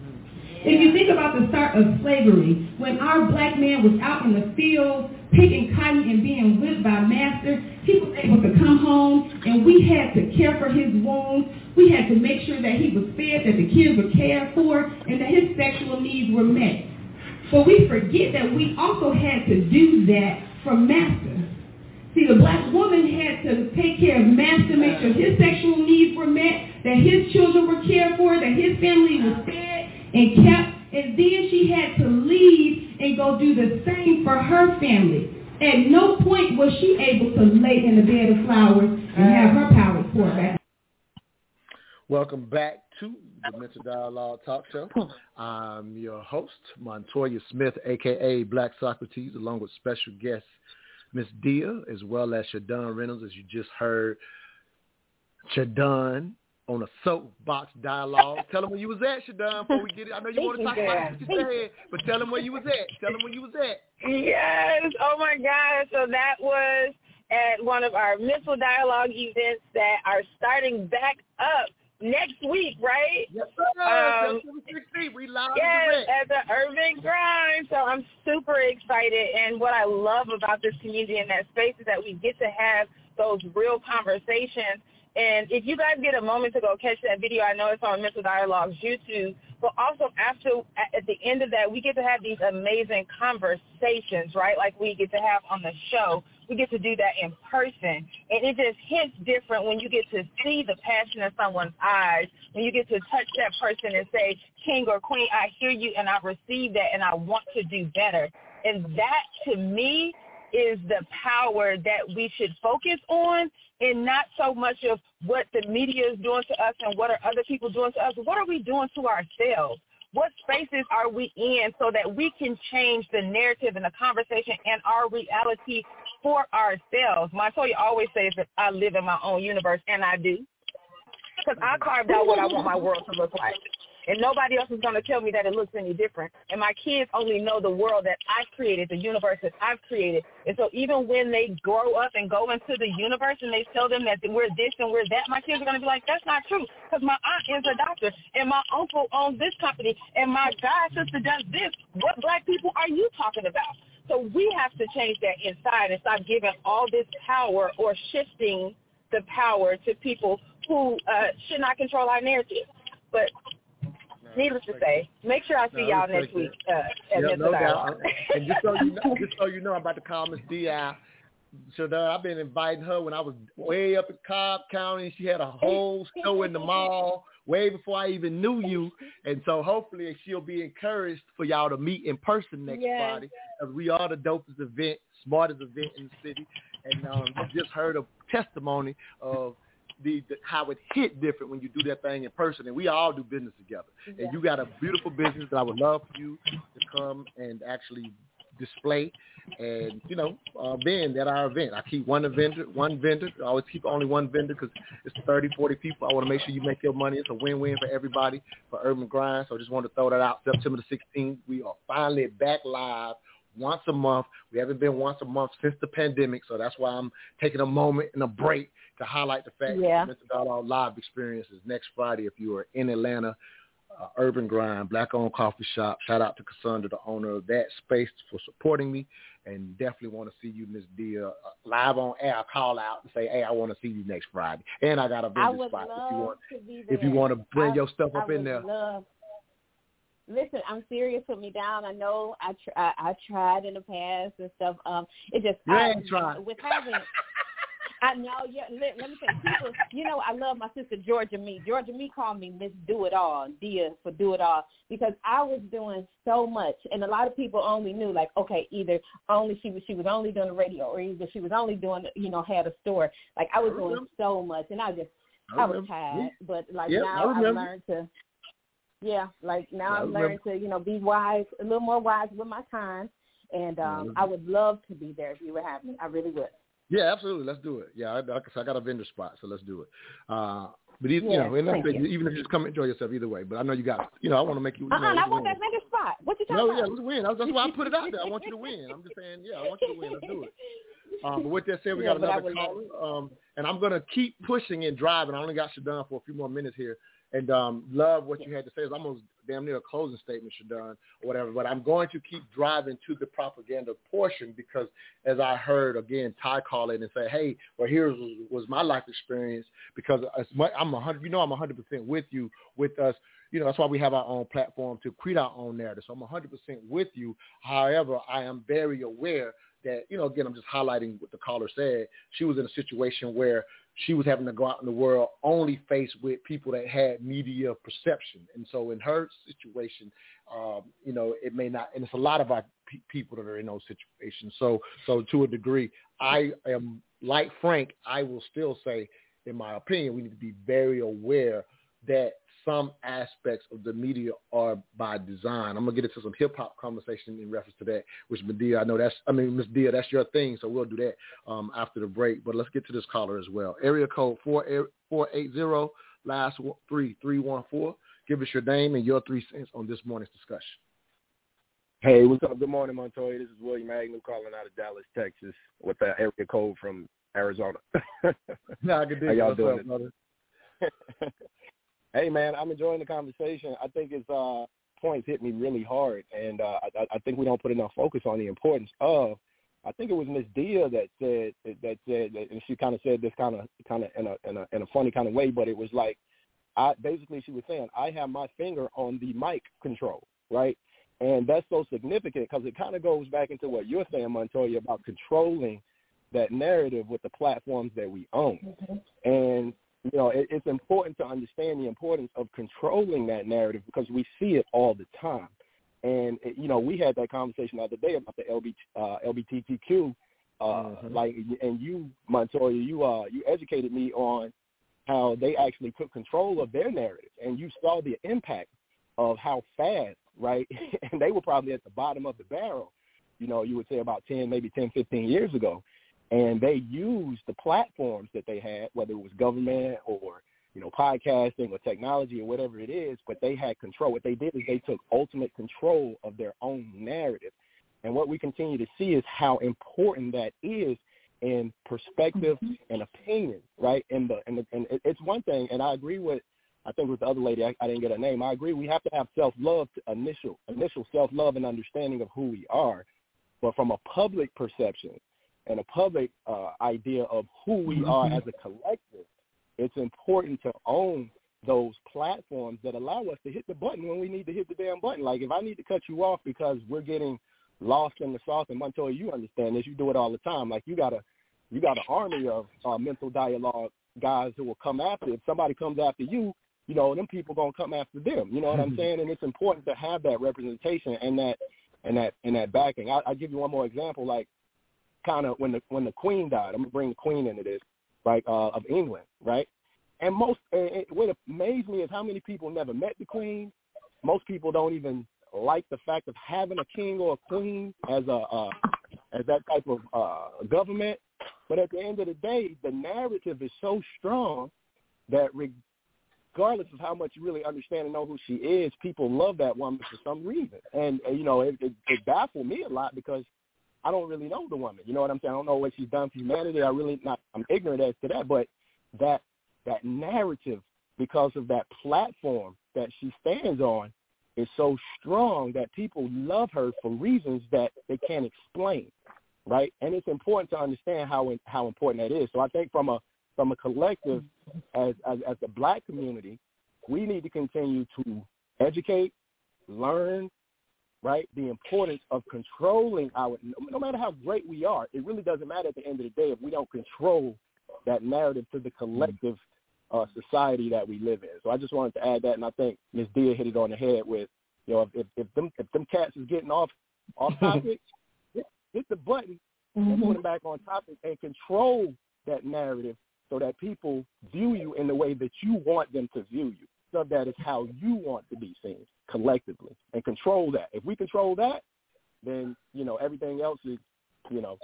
If you think about the start of slavery, when our black man was out in the field picking cotton and being whipped by master, he was able to come home and we had to care for his wounds. We had to make sure that he was fed, that the kids were cared for, and that his sexual needs were met. But we forget that we also had to do that for master. See, the black woman had to take care of master, make sure his sexual needs were met, that his children were cared for, that his family was fed and kept, and then she had to leave and go do the same for her family. At no point was she able to lay in the bed of flowers and have her powers poured back. Welcome back to the Mental Dialogue Talk Show. I'm your host, Montoya Smith, a.k.a. Black Socrates, along with special guest Miss Dia, as well as Shadon Reynolds, as you just heard. Shadon on a soapbox dialogue. Tell them where you was at, Shadon, before we get it. I know you want to talk about what you said, but tell them where you was at. Tell them where you was at. Yes. Oh, my God. So that was at one of our Mental Dialogue events that are starting back up next week, right? Yes, sir. September 16th, we live. Yes, at the Urban Grind. So I'm super excited. And what I love about this community and that space is that we get to have those real conversations. And if you guys get a moment to go catch that video, I know it's on Mental Dialogues YouTube, but also at the end of that, we get to have these amazing conversations, right, like we get to have on the show. We get to do that in person, and it just hits different when you get to see the passion in someone's eyes, when you get to touch that person and say, King or Queen, I hear you, and I receive that, and I want to do better. And that, to me, is the power that we should focus on, and not so much of what the media is doing to us and what are other people doing to us. What are we doing to ourselves? What spaces are we in so that we can change the narrative and the conversation and our reality for ourselves? Montoya always says that I live in my own universe, and I do, because I carved out what I want my world to look like. And nobody else is going to tell me that it looks any different. And my kids only know the world that I've created, the universe that I've created. And so even when they grow up and go into the universe and they tell them that we're this and we're that, my kids are going to be like, that's not true, because my aunt is a doctor and my uncle owns this company and my god sister does this. What black people are you talking about? So we have to change that inside and stop giving all this power or shifting the power to people who should not control our narrative. But needless to say, make sure I see y'all next week at Mental Dialogue. And just so you know, I'm about to call Miss D.I. So I've been inviting her when I was way up in Cobb County. She had a whole show in the mall way before I even knew you. And so hopefully she'll be encouraged for y'all to meet in person next Friday, because we are the dopest event, smartest event in the city. And you just heard a testimony of how it hit different when you do that thing in person, and we all do business together. Yeah. And you got a beautiful business that I would love for you to come and actually display, and being at our event. I keep one vendor. I always keep only one vendor because it's 30, 40 people. I want to make sure you make your money. It's a win-win for everybody for Urban Grind. So I just want to throw that out. September the 16th, we are finally back live once a month. We haven't been once a month since the pandemic, so that's why I'm taking a moment and a break to highlight the fact that the Mental Dialogue live experience is next Friday. If you are in Atlanta, Urban Grind, Black-owned coffee shop. Shout out to Cassandra, the owner of that space, for supporting me, and definitely want to see you, Ms. Dia, live on air. I'll call out and say, hey, I want to see you next Friday. And I got a vendor spot if you want to bring your stuff up in there. Listen, I'm serious. Put me down. I know I tried in the past and stuff. It just with having. I know. Yeah. Let me say, people. I love my sister Georgia Me. Georgia Me called me Miss Do It All, Dia for Do It All, because I was doing so much, and a lot of people only knew like, okay, either only she was only doing the radio, or either she was only doing had a store. Like I was doing so much, and I was tired. But like now I've learned to. Yeah, like now I've learned to, be wise, a little more wise with my time, and I would love to be there if you would have me. I really would. Yeah, absolutely. Let's do it. Yeah, I got a vendor spot, so let's do it. But even if you just come enjoy yourself either way. But I know you got, I want to make you. I want that vendor spot. What you talking about? No, let's win. That's why I put it out there. I want you to win. I'm just saying, I want you to win. Let's do it. But with that said, we got another caller, and I'm gonna keep pushing and driving. I only got Shadon for a few more minutes here. And love what you had to say. It's almost damn near a closing statement, Shadon, or whatever. But I'm going to keep driving to the propaganda portion, because as I heard, again, Ty call in and say, hey, well, here was my life experience, because I'm 100% with you, with us. That's why we have our own platform to create our own narrative. So I'm 100% with you. However, I am very aware that, again, I'm just highlighting what the caller said. She was in a situation where she was having to go out in the world only faced with people that had media perception. And so in her situation, it may not, and it's a lot of our people that are in those situations. So to a degree, I am like Frank, I will still say, in my opinion, we need to be very aware that some aspects of the media are by design. I'm going to get into some hip-hop conversation in reference to that, which Ms. Dia, that's your thing, so we'll do that after the break. But let's get to this caller as well. Area code 480, last 314. Give us your name and your 3 cents on this morning's discussion. Hey, what's up? Good morning, Montoya. This is William Agnew calling out of Dallas, Texas, with that area code from Arizona. How y'all doing, brother? Hey, man, I'm enjoying the conversation. I think his points hit me really hard, and I think we don't put enough focus on the importance of. I think it was Miss Dia that said, and she kind of said this kind of in a funny kind of way, but it was like, basically she was saying, I have my finger on the mic control, right? And that's so significant because it kind of goes back into what you're saying, Montoya, about controlling that narrative with the platforms that we own. Mm-hmm. And, you know, it's important to understand the importance of controlling that narrative because we see it all the time. And, you know, we had that conversation the other day about the LGBTQ, like, and you, Montoya, you educated me on how they actually took control of their narrative, and you saw the impact of how fast, right? And they were probably at the bottom of the barrel, you know, you would say about 10, 15 years ago. And they used the platforms that they had, whether it was government or, you know, podcasting or technology or whatever it is, but they had control. What they did is they took ultimate control of their own narrative. And what we continue to see is how important that is in perspective and opinion, right? And it's one thing, and I agree with, I think with the other lady, I didn't get her name. I agree we have to have self-love, initial self-love and understanding of who we are. But from a public perception and a public idea of who we are as a collective, it's important to own those platforms that allow us to hit the button when we need to hit the damn button. Like if I need to cut you off because we're getting lost in the sauce, and Montoya, you understand this, you do it all the time. Like you got an army of mental dialogue guys who will come after. If somebody comes after you, you know, them people gonna come after them. You know what I'm saying? And it's important to have that representation and that backing. I'll give you one more example. Like kind of when the Queen died. I'm gonna bring the Queen into this, right? Of England, right? And what amazed me is how many people never met the Queen. Most people don't even like the fact of having a king or a queen as that type of government. But at the end of the day, the narrative is so strong that regardless of how much you really understand and know who she is, people love that woman for some reason. And you know, it baffled me a lot because I don't really know the woman. You know what I'm saying? I don't know what she's done for humanity. I'm ignorant as to that. But that narrative, because of that platform that she stands on, is so strong that people love her for reasons that they can't explain, right? And it's important to understand how important that is. So I think from a collective, as the Black community, we need to continue to educate, learn, right? The importance of controlling no matter how great we are, it really doesn't matter at the end of the day if we don't control that narrative to the collective society that we live in. So I just wanted to add that, and I think Ms. Dia hit it on the head with, you know, if them cats is getting off topic, hit the button and put them back on topic and control that narrative so that people view you in the way that you want them to view you. So that is how you want to be seen collectively, and control that. If we control that, then, you know, everything else is, you know,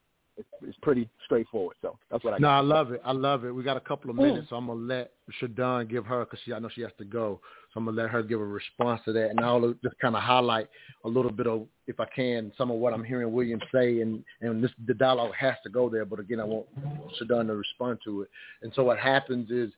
it's pretty straightforward. So that's what I got. No, I love it. We got a couple of minutes, so I'm going to let Shadon give her, because I know she has to go. So I'm going to let her give a response to that. And I'll just kind of highlight a little bit of, if I can, some of what I'm hearing William say. And the dialogue has to go there. But again, I want Shadon to respond to it. And so what happens is,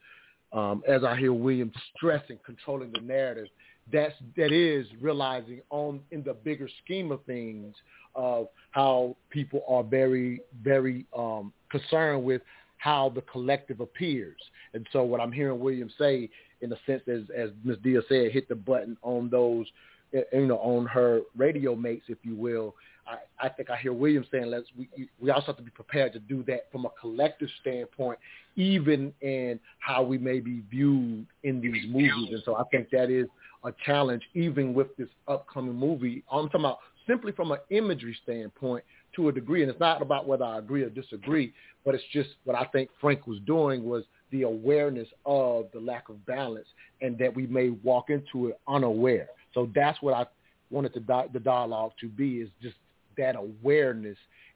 as I hear William stressing controlling the narrative, that is realizing in the bigger scheme of things of how people are very, very concerned with how the collective appears. And so what I'm hearing William say, in a sense, as Ms. Dia said, hit the button on those, you know, on her radio mates, if you will. I think I hear William saying we also have to be prepared to do that from a collective standpoint, even in how we may be viewed in these movies. And so I think that is a challenge, even with this upcoming movie. I'm talking about simply from an imagery standpoint to a degree. And it's not about whether I agree or disagree, but it's just what I think Frank was doing was the awareness of the lack of balance and that we may walk into it unaware. So that's what I wanted the dialogue to be, is just that awareness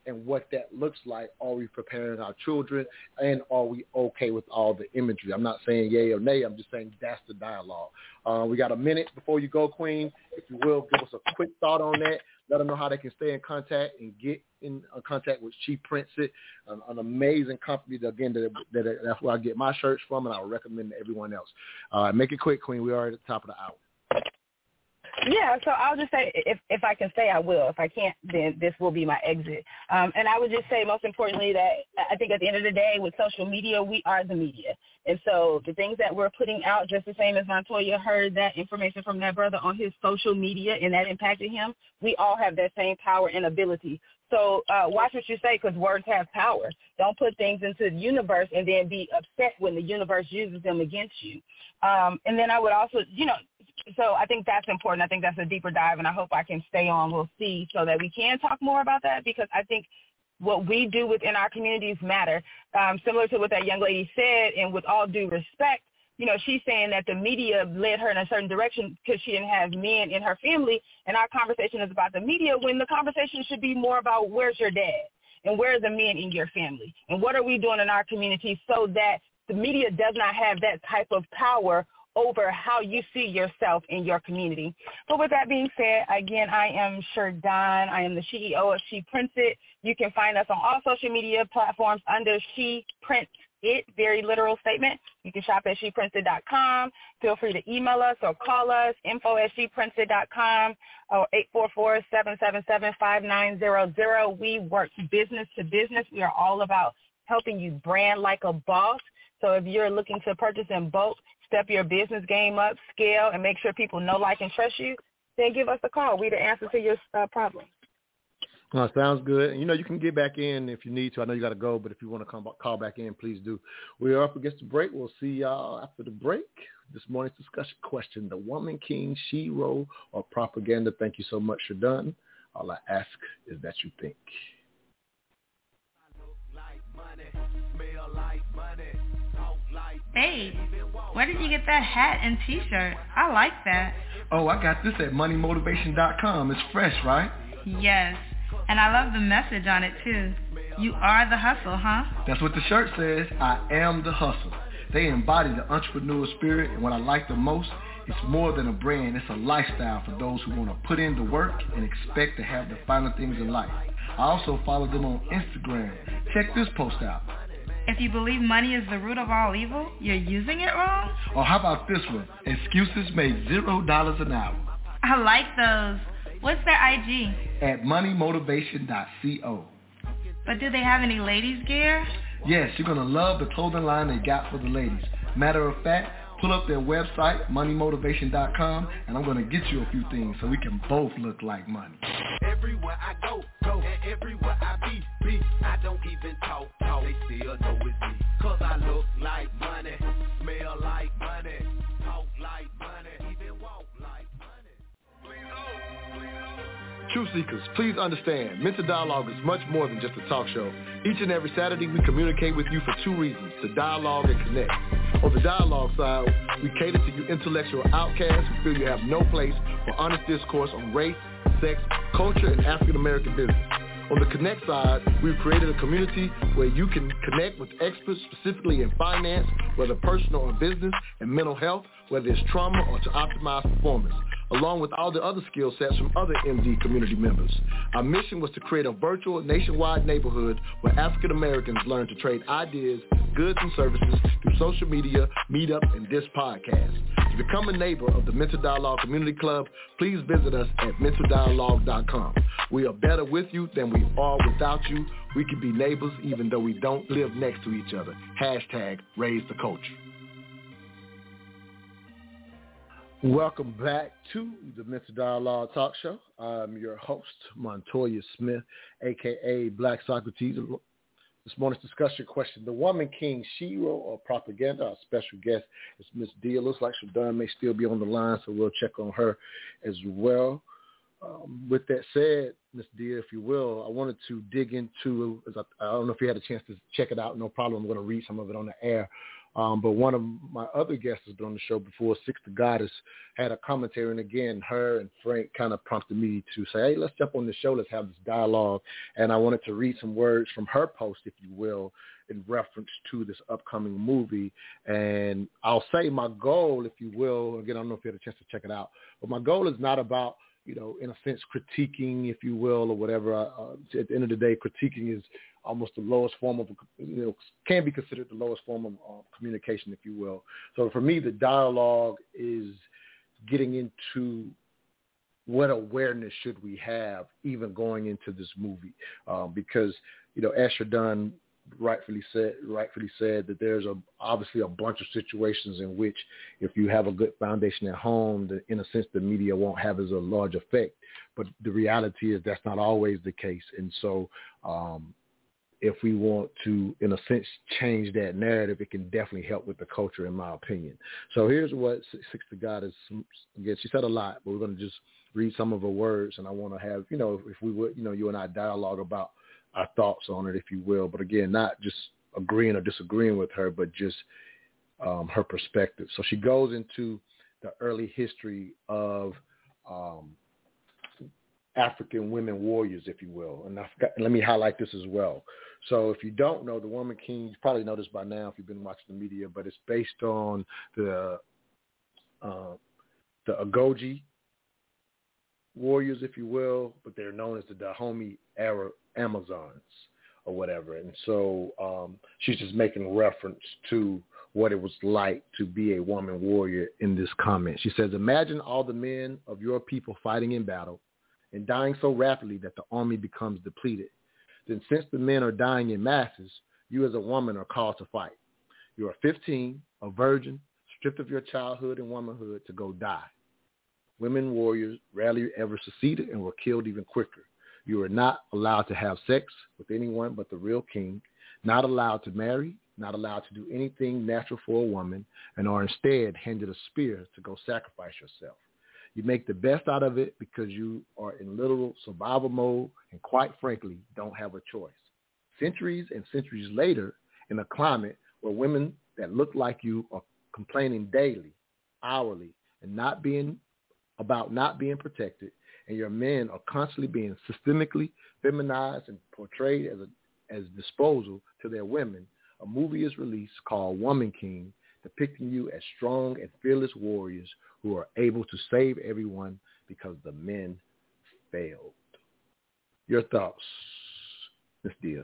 and what that looks like. Are we preparing our children, and are we okay with all the imagery? I'm not saying yay or nay. I'm just saying that's the dialogue. We got a minute before you go, Queen. If you will, give us a quick thought on that. Let them know how they can stay in contact and get in contact with She Prints It, an amazing company. That's where I get my shirts from, and I would recommend to everyone else. Make it quick, Queen. We are at the top of the hour. Yeah, so I'll just say, if I can stay, I will. If I can't, then this will be my exit. And I would just say, most importantly, that I think at the end of the day, with social media, we are the media. And so the things that we're putting out, just the same as Montoya heard that information from that brother on his social media and that impacted him, we all have that same power and ability. So watch what you say, because words have power. Don't put things into the universe and then be upset when the universe uses them against you. And then I would also, so I think that's important. I think that's a deeper dive, and I hope I can stay on. We'll see, so that we can talk more about that, because I think what we do within our communities matter. Similar to what that young lady said, and with all due respect, she's saying that the media led her in a certain direction because she didn't have men in her family, and our conversation is about the media, when the conversation should be more about where's your dad and where are the men in your family, and what are we doing in our community so that the media does not have that type of power over how you see yourself in your community. But with that being said, again, I am Sherdon. I am the CEO of She Prints It. You can find us on all social media platforms under She Prints It, very literal statement. You can shop at sheprinted.com. Feel free to email us or call us, info@sheprinted.com or 844-777-5900. We work business to business. We are all about helping you brand like a boss. So if you're looking to purchase in bulk, step your business game up, scale, and make sure people know, like, and trust you, then give us a call. We're the answer to your problem. Sounds good. And, you can get back in if you need to. I know you got to go, but if you want to call back in, please do. We are up against the break. We'll see y'all after the break. This morning's discussion question, the woman king, she-ro, or propaganda? Thank you so much, Sherdon. All I ask is that you think. Hey, where did you get that hat and t-shirt? I like that. Oh, I got this at moneymotivation.com. It's fresh, right? Yes, and I love the message on it too. You are the hustle, huh? That's what the shirt says. I am the hustle. They embody the entrepreneurial spirit, and what I like the most, it's more than a brand. It's a lifestyle for those who want to put in the work and expect to have the finer things in life. I also follow them on Instagram. Check this post out. If you believe money is the root of all evil, you're using it wrong? Or how about this one? Excuses make $0 an hour. I like those. What's their IG? At moneymotivation.co. But do they have any ladies gear? Yes, you're going to love the clothing line they got for the ladies. Matter of fact, pull up their website, moneymotivation.com, and I'm going to get you a few things so we can both look like money. Everywhere I go, and everywhere I be, I don't even talk, they still know it's me. Cause I look like money, smell like money, talk like money, even walk like money. Truth seekers, please understand, Mental Dialogue is much more than just a talk show. Each and every Saturday, we communicate with you for two reasons, to dialogue and connect. On the dialogue side, we cater to you intellectual outcasts who feel you have no place for honest discourse on race, sex, culture, and African-American business. On the connect side, we've created a community where you can connect with experts specifically in finance, whether personal or business, and mental health, whether it's trauma or to optimize performance, along with all the other skill sets from other MD community members. Our mission was to create a virtual nationwide neighborhood where African Americans learn to trade ideas, goods, and services through social media, meetup, and this podcast. To become a neighbor of the Mental Dialogue Community Club, please visit us at mentaldialogue.com. We are better with you than we are without you. We can be neighbors even though we don't live next to each other. Hashtag raise the culture. Welcome back to the Mental Dialogue Talk Show. I'm your host, Montoya Smith, a.k.a. Black Socrates. This morning's discussion question, the woman king, she-ro, or propaganda? Our special guest is Miss Dia. Looks like Sherdon may still be on the line, so we'll check on her as well. With that said, Miss Dia, if you will, I wanted to dig into, I don't know if you had a chance to check it out, no problem. I'm going to read some of it on the air. But one of my other guests has been on the show before, Six the Goddess, had a commentary, and again, her and Frank kind of prompted me to say, hey, let's jump on the show, let's have this dialogue. And I wanted to read some words from her post, if you will, in reference to this upcoming movie. And I'll say my goal, if you will, again, I don't know if you had a chance to check it out, but my goal is not about, in a sense, critiquing, if you will, or whatever. At the end of the day, critiquing is almost the lowest form of, can be considered the lowest form of communication, if you will. So for me, the dialogue is getting into what awareness should we have even going into this movie, because, Asher Dunn rightfully said that there's obviously a bunch of situations in which if you have a good foundation at home, in a sense, the media won't have as a large effect. But the reality is that's not always the case. And so if we want to, in a sense, change that narrative, it can definitely help with the culture, in my opinion. So here's what Six the Goddess, again, she said a lot, but we're going to just read some of her words. And I want to have, if we would, you and I dialogue about our thoughts on it, if you will. But again, not just agreeing or disagreeing with her, but just her perspective. So she goes into the early history of African women warriors, if you will. And let me highlight this as well. So if you don't know, the Woman King, you probably know this by now if you've been watching the media, but it's based on the Agoji warriors, if you will, but they're known as the Dahomey era Amazons or whatever. And so she's just making reference to what it was like to be a woman warrior in this comment. She says, imagine all the men of your people fighting in battle and dying so rapidly that the army becomes depleted. Then since the men are dying in masses, you as a woman are called to fight. You are 15, a virgin, stripped of your childhood and womanhood to go die. Women warriors rarely ever succeeded and were killed even quicker. You are not allowed to have sex with anyone but the real king, not allowed to marry, not allowed to do anything natural for a woman, and are instead handed a spear to go sacrifice yourself. You make the best out of it because you are in literal survival mode and, quite frankly, don't have a choice. Centuries and centuries later, in a climate where women that look like you are complaining daily, hourly, and not being protected, and your men are constantly being systemically feminized and portrayed as disposal to their women, a movie is released called Woman King, depicting you as strong and fearless warriors who are able to save everyone because the men failed. Your thoughts, Ms. Dia?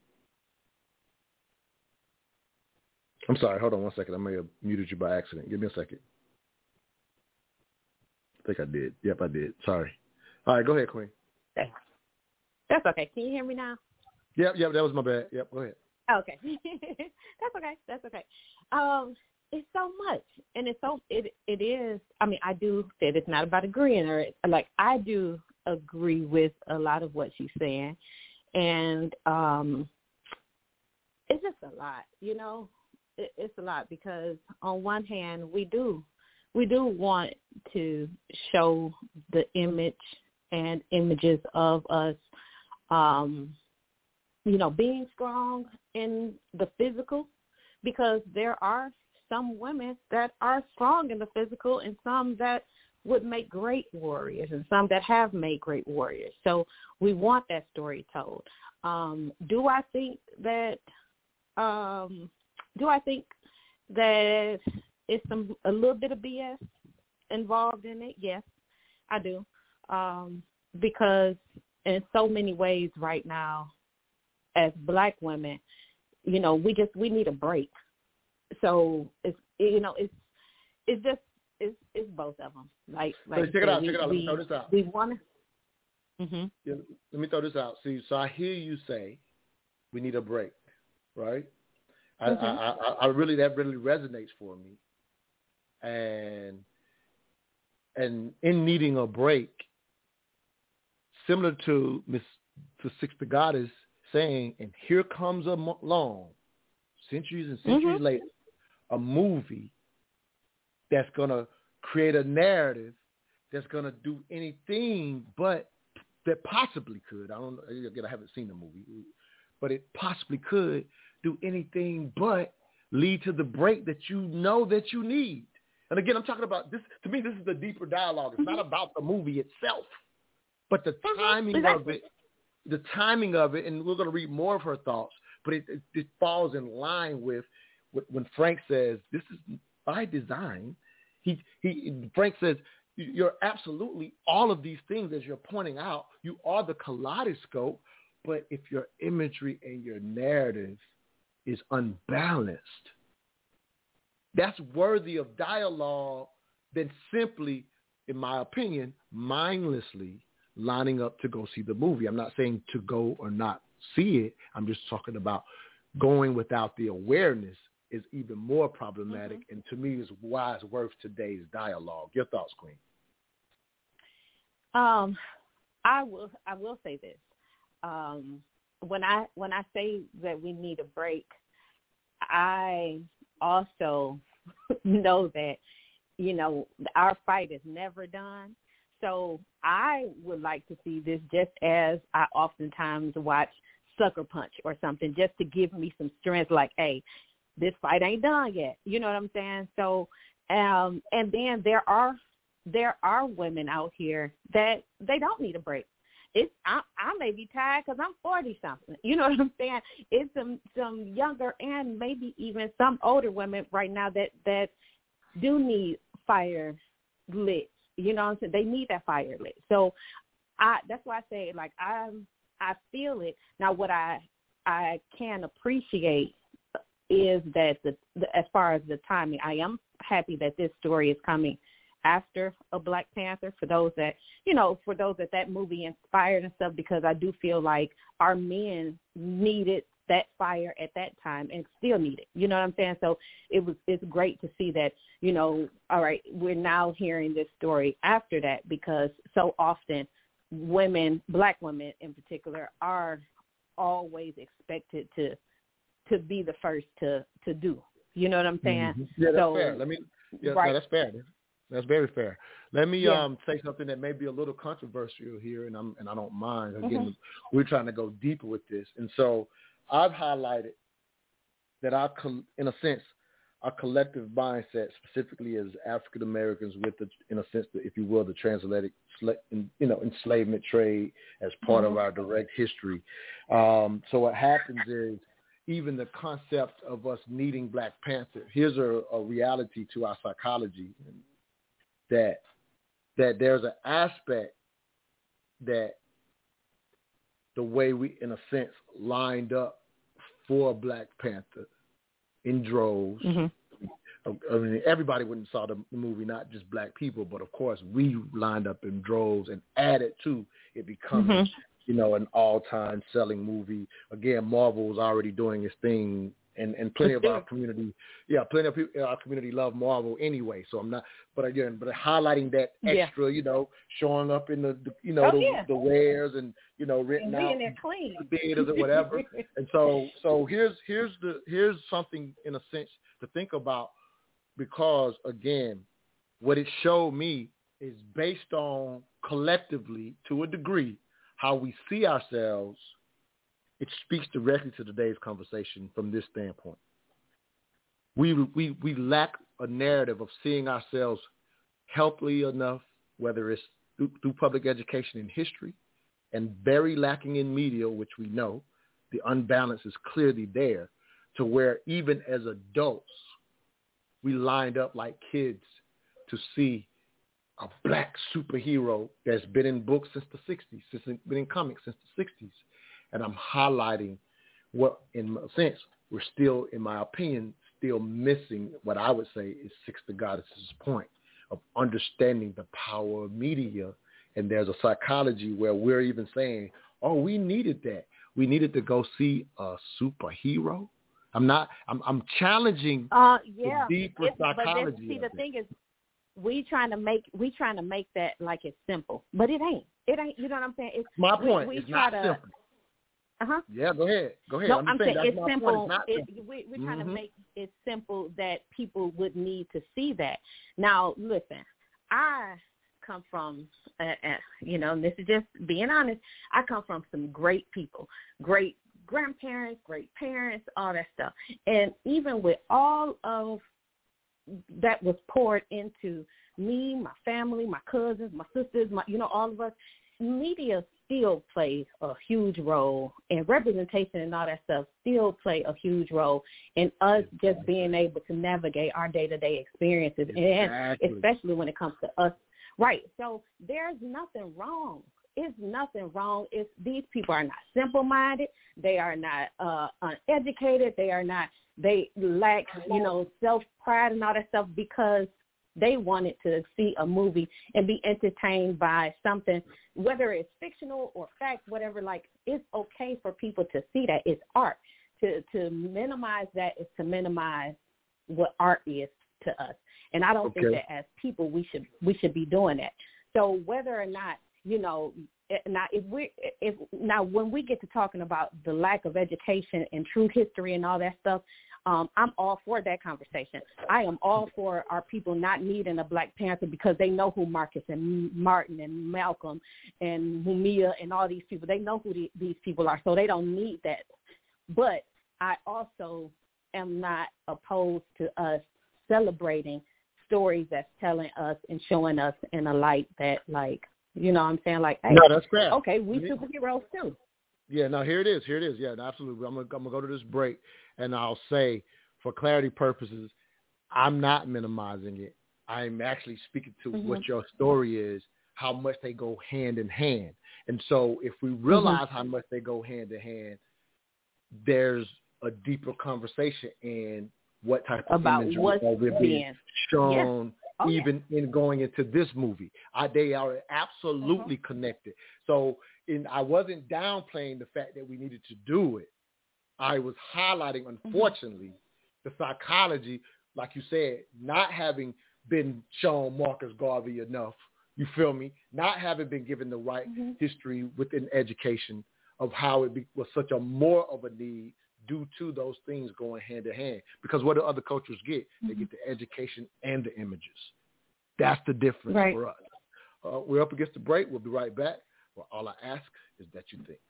I'm sorry, hold on one second. I may have muted you by accident. Give me a second. I think I did. Yep, I did. Sorry. All right, go ahead, Queen. That's okay. Can you hear me now? Yep, that was my bad. Yep, go ahead. Okay. That's okay. It's so much, and it is. I mean, I do say it's not about agreeing, or like I do agree with a lot of what she's saying, and it's just a lot, It's a lot because on one hand we do want to show the image and images of us, being strong in the physical, because there are some women that are strong in the physical and some that would make great warriors and some that have made great warriors. So we want that story told. Do I think that it's a little bit of BS involved in it? Yes, I do. Because in so many ways right now, as Black women, we need a break. So it's both of them. Like check it out. Let me throw this out. We want to. Mm-hmm. Yeah, let me throw this out. See, so I hear you say we need a break, right? Mm-hmm. I really, that really resonates for me. And in needing a break, similar to Six the Goddess saying, and here comes along, centuries and centuries later, a movie that's going to create a narrative that's going to do anything but that possibly could. I haven't seen the movie, but it possibly could do anything but lead to the break that you know that you need. And again, I'm talking about this. To me, this is the deeper dialogue. It's not about the movie itself, but the timing of it. The timing of it, and we're going to read more of her thoughts, but it falls in line with when Frank says this is by design. Frank says you're absolutely all of these things as you're pointing out. You are the kaleidoscope, but if your imagery and your narrative is unbalanced, that's worthy of dialogue than simply, in my opinion, mindlessly lining up to go see the movie. I'm not saying to go or not see it. I'm just talking about going without the awareness is even more problematic, and to me is why it's worth today's dialogue. Your thoughts, Queen? I will say this. When I say that we need a break, I also know that, you know, our fight is never done. So I would like to see this just as I oftentimes watch Sucker Punch or something, just to give me some strength, like, hey, this fight ain't done yet. You know what I'm saying? So, and then there are women out here that they don't need a break. I may be tired because I'm 40-something. You know what I'm saying? It's some younger and maybe even some older women right now that do need fire lit. You know what I'm saying? They need that fire lit. So that's why I say, like, I feel it. Now, what I can appreciate is that as far as the timing, I am happy that this story is coming after a Black Panther, for those that that movie inspired and stuff, because I do feel like our men needed that fire at that time and still need it. You know what I'm saying? So it's great to see that, you know, all right, we're now hearing this story after that, because so often women, Black women in particular, are always expected to be the first to do. You know what I'm saying? Mm-hmm. Yeah, that's fair. Right. No, that's fair. That's very fair. Let me say something that may be a little controversial here, and I don't mind. Again, we're trying to go deeper with this, and so I've highlighted that in a sense, our collective mindset, specifically as African Americans, with in a sense, if you will, the transatlantic, enslavement trade as part of our direct history. So what happens is, even the concept of us needing Black Panther, here's a reality to our psychology, that there's an aspect that the way we, in a sense, lined up for Black Panther in droves. I mean, everybody went and saw the movie, not just Black people, but of course we lined up in droves and added to it becoming, an all-time selling movie. Again, Marvel was already doing its thing, and plenty of our community, plenty of people in our community love Marvel anyway. So I'm not, but highlighting that extra, showing up in the wares and written out clean theaters or whatever. And so here's something in a sense to think about, because again, what it showed me is based on collectively, to a degree, how we see ourselves. It speaks directly to today's conversation from this standpoint. We lack a narrative of seeing ourselves healthily enough, whether it's through public education and history, and very lacking in media, which we know the unbalance is clearly there, to where even as adults, we lined up like kids to see a Black superhero that's been in books since the 60s, been in comics since the 60s. And I'm highlighting what, in a sense, we're still, in my opinion, still missing what I would say is Six the Goddess's point of understanding the power of media. And there's a psychology where we're even saying, oh, we needed that. We needed to go see a superhero. I'm challenging the deeper psychology. See, the thing is, we trying to make that like it's simple, but it ain't. It ain't. You know what I'm saying? It's my point. It's not simple. Yeah, go ahead. No, I'm saying it's simple. We're trying to make it simple that people would need to see that. Now, listen, I come from, and this is just being honest, I come from some great people, great grandparents, great parents, all that stuff. And even with all of that was poured into me, my family, my cousins, my sisters, all of us, media still plays a huge role, and representation and all that stuff still play a huge role in us just being able to navigate our day-to-day experiences, and especially when it comes to us. Right. So there's nothing wrong. It's nothing wrong. It's these people are not simple-minded. They are not uneducated. They lack, self-pride and all that stuff because they wanted to see a movie and be entertained by something, whether it's fictional or fact, whatever. Like, it's okay for people to see that. It's art. To minimize that is to minimize what art is to us. And I don't think that as people we should be doing that. So whether or not, now when we get to talking about the lack of education and true history and all that stuff, I'm all for that conversation. I am all for our people not needing a Black Panther because they know who Marcus and Martin and Malcolm and Mumia and all these people. They know who these people are, so they don't need that. But I also am not opposed to us celebrating stories that's telling us and showing us in a light that, like, you know what I'm saying? Like, hey, no, that's great. Okay, we superheroes too. Yeah, no, here it is. Yeah, absolutely. I'm gonna go to this break, and I'll say, for clarity purposes, I'm not minimizing it. I'm actually speaking to what your story is, how much they go hand in hand. And so if we realize how much they go hand in hand, there's a deeper conversation in what type of imagery we're being shown, even in going into this movie. They are absolutely connected. So I wasn't downplaying the fact that we needed to do it. I was highlighting, unfortunately, the psychology, like you said, not having been shown Marcus Garvey enough, you feel me? Not having been given the right history within education of how it was such a more of a need due to those things going hand in hand. Because what do other cultures get? They get the education and the images. That's the difference for us. We're up against the break. We'll be right back. Well, all I ask is that you think.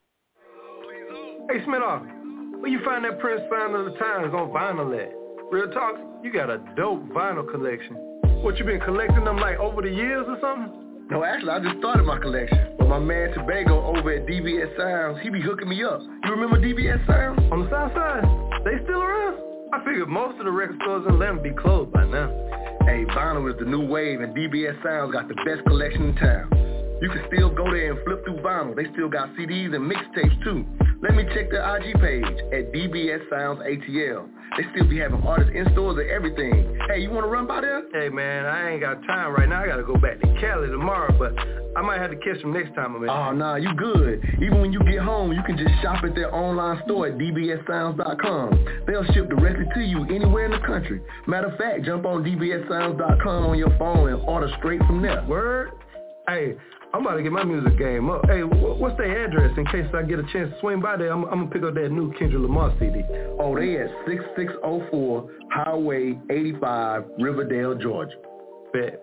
Hey, Smith, where you find that Prince Sign of the Times on vinyl at? Real talk, you got a dope vinyl collection. What, you been collecting them like over the years or something? No, actually, I just started my collection. But my man Tobago over at DBS Sounds, he be hooking me up. You remember DBS Sounds? On the south side? They still around? I figured most of the record stores in Atlanta be closed by now. Hey, vinyl is the new wave, and DBS Sounds got the best collection in town. You can still go there and flip through vinyl. They still got CDs and mixtapes too. Let me check their IG page at DBS Sounds ATL. They still be having artists in stores and everything. Hey, you want to run by there? Hey, man, I ain't got time right now. I got to go back to Cali tomorrow, but I might have to catch them next time I'm in. Oh, nah, you good. Even when you get home, you can just shop at their online store at dbssounds.com. They'll ship directly to you anywhere in the country. Matter of fact, jump on dbssounds.com on your phone and order straight from there. Word? Hey, I'm about to get my music game up. Hey, what's their address in case I get a chance to swing by there? I'm going to pick up that new Kendrick Lamar CD. Oh, they at 6604 Highway 85, Riverdale, Georgia. Bet.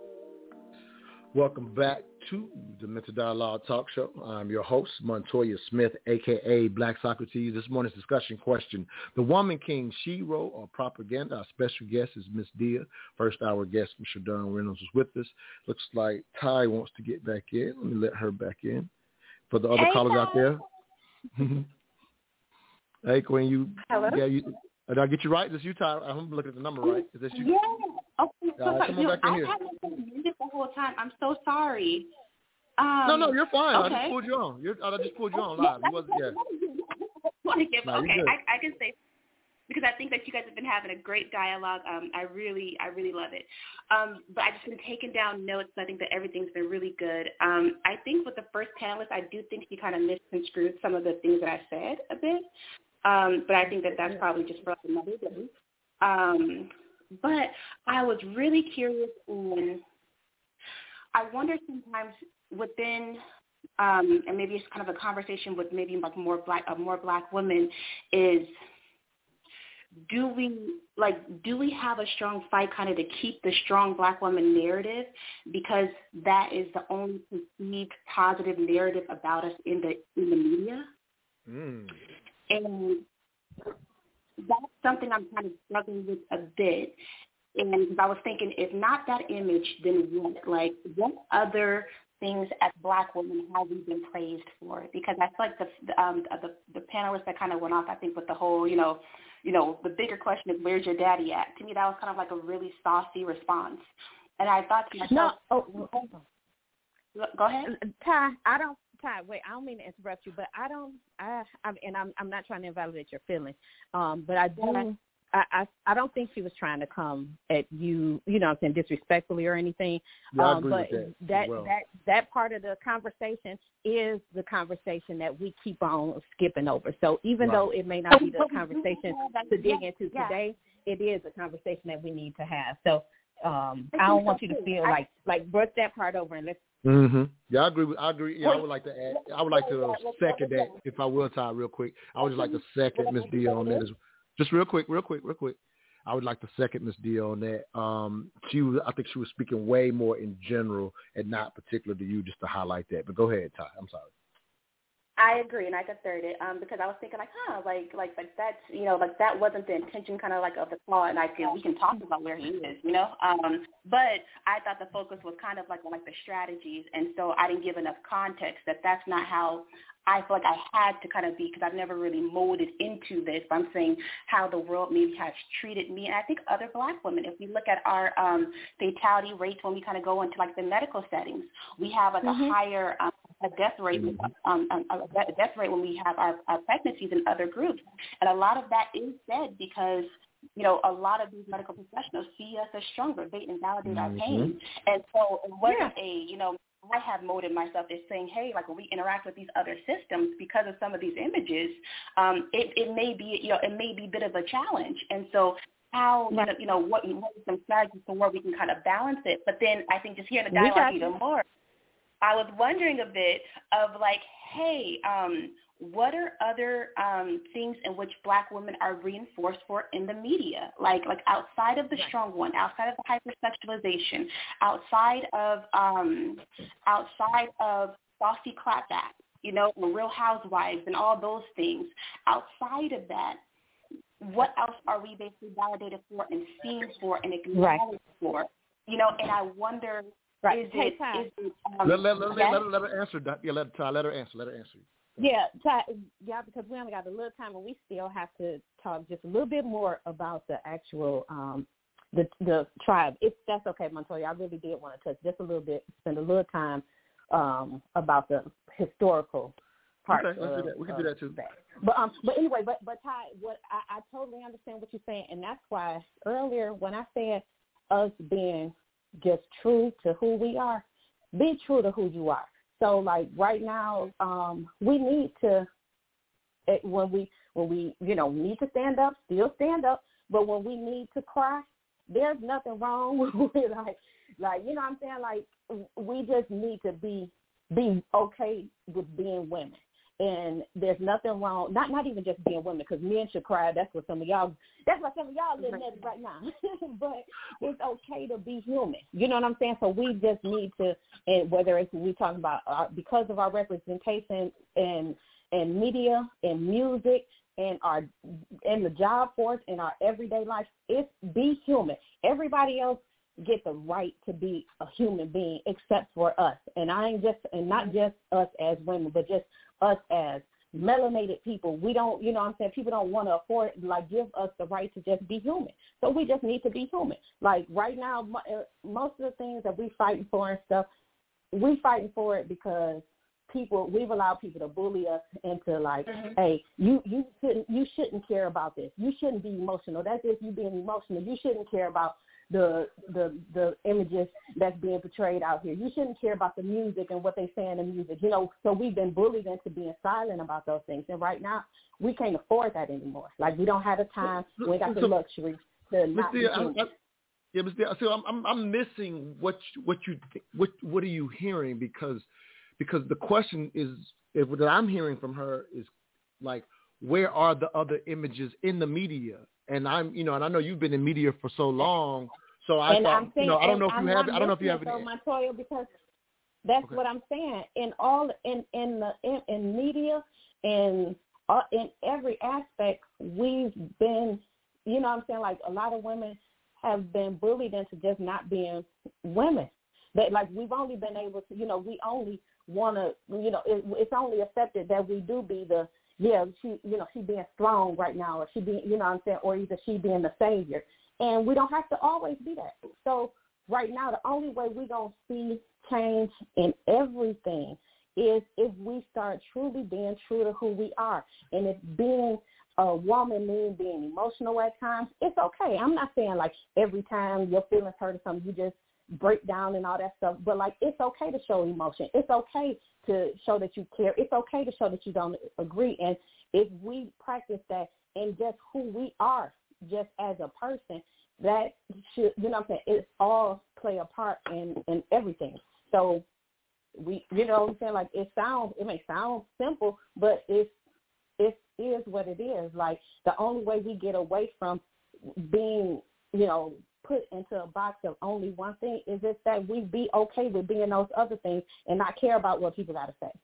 Welcome back to the Mental Dialogue Talk Show. I'm your host, Montoya Smith, a.k.a. Black Socrates. This morning's discussion question, the Woman King Shero or propaganda? Our special guest is Miss Dia. First hour guest, Mr. Don Reynolds, is with us. Looks like Ty wants to get back in. Let me let her back in. For the other callers out there. Hey, Queen, Hello? Yeah, did I get you right? Is this you, Ty? I'm looking at the number right. Is this you? Yeah. Okay, come on back in here. I haven't been muted the whole time. I'm so sorry. No, you're fine. Okay. I just pulled you on. I just pulled you on live. You wasn't, Okay, I can say, because I think that you guys have been having a great dialogue. I really love it. But I've just been taking down notes. I think that everything's been really good. I think with the first panelist, I do think he kind of misconstrued some of the things that I said a bit. But I think that that's probably just for another day. But I was really curious on, I wonder sometimes within, and maybe it's kind of a conversation with maybe like more black women, is do we have a strong fight kind of to keep the strong black woman narrative, because that is the only perceived positive narrative about us in the media? And that's something I'm kind of struggling with a bit. And because I was thinking, if not that image, then what? Like, what other things as Black women have we been praised for? Because I feel like the panelists that kind of went off, I think, with the whole, the bigger question is, where's your daddy at? To me, that was kind of like a really saucy response. And I thought to myself, go ahead. Ty, wait, I don't mean to interrupt you, but I'm not trying to invalidate your feelings, but I do. I don't think she was trying to come at you, I'm saying, disrespectfully or anything. Yeah, I agree but with that part of the conversation is the conversation that we keep on skipping over. So even though it may not be the conversation to dig into today, it is a conversation that we need to have. So I don't want you to feel like brush that part over and let's. Yeah, I agree. Yeah, I would like to add. I would like to second that, if I will, Ty, real quick. I would just like to second Ms. Dia on that. Just real quick. I would like to second Ms. Dia on that. I think she was speaking way more in general and not particular to you, just to highlight that. But go ahead, Ty. I'm sorry. I agree, and I could third it because I was thinking like that's like that wasn't the intention kind of like of the call, and we can talk about where he is, but I thought the focus was kind of like the strategies, and so I didn't give enough context that that's not how I feel like I had to kind of be, because I've never really molded into this. But I'm saying how the world maybe has treated me, and I think other Black women. If we look at our fatality rates when we kind of go into like the medical settings, we have like a higher a death rate when we have our pregnancies in other groups, and a lot of that is said because a lot of these medical professionals see us as stronger. They invalidate our pain, and so it wasn't I have molded myself as saying, hey, like when we interact with these other systems, because of some of these images, it may be a bit of a challenge, and so. How, what are some strategies for where we can kind of balance it? But then I think just hearing the dialogue even more, I was wondering a bit of like, hey, what are other things in which Black women are reinforced for in the media, like outside of the strong one, outside of the hypersexualization, outside of saucy clapback, and Real Housewives and all those things. Outside of that, what else are we basically validated for and seen for and acknowledged for? And I wonder, is it let her answer. Yeah, let her answer. Yeah, Ty, because we only got a little time, and we still have to talk just a little bit more about the actual the tribe. If that's okay, Montoya, I really did want to touch just a little bit, spend a little time about the historical part. Okay, let's do that. We can do that too. But anyway, but Ty, what I totally understand what you're saying, and that's why earlier when I said us being just true to who we are, be true to who you are. So like right now, we need to when we need to stand up, still stand up. But when we need to cry, there's nothing wrong with like what I'm saying. Like we just need to be okay with being women. And there's nothing wrong, not even just being women, because men should cry. That's why some of y'all living at it right now. But it's okay to be human. You know what I'm saying? So we just need to, and whether it's we talking about because of our representation in media, in music, in the job force, in our everyday life, it's be human. Everybody else get the right to be a human being except for us. And not just us as women, but just us as melanated people. We don't, people don't want to afford, give us the right to just be human. So we just need to be human. Like right now, most of the things that we fighting for and stuff, we fighting for it because we've allowed people to bully us into hey, you shouldn't care about this. You shouldn't be emotional. That's if you being emotional. You shouldn't care about the images that's being portrayed out here. You shouldn't care about the music and what they say in the music. So we've been bullied into being silent about those things. And right now, we can't afford that anymore. Like we don't have the time. We ain't got the luxury to not be human. Yeah, but so I'm missing what are you hearing, because the question is that I'm hearing from her is like, where are the other images in the media? And and I know you've been in media for so long, so I don't know if you have any. Montoya, because that's what I'm saying. In all in media and in every aspect, we've been, you know what I'm saying, like a lot of women have been bullied into just not being women. That, like, we've only been able to, you know, we only want to, you know, it's only accepted that we do be the, she, you know, she being strong right now, or she being, you know what I'm saying, or either she being the savior. And we don't have to always be that. So right now, the only way we're going to see change in everything is if we start truly being true to who we are. And if being a woman means being emotional at times, it's okay. I'm not saying, like, every time your feelings hurt or something, you just break down and all that stuff. But, like, it's okay to show emotion. It's okay to show that you care. It's okay to show that you don't agree. And if we practice that in just who we are, just as a person, that should, you know what I'm saying, it all play a part in everything. So we, you know what I'm saying, like, it may sound simple, but it is what it is. Like, the only way we get away from being, you know, put into a box of only one thing is just that we be okay with being those other things and not care about what people got to say.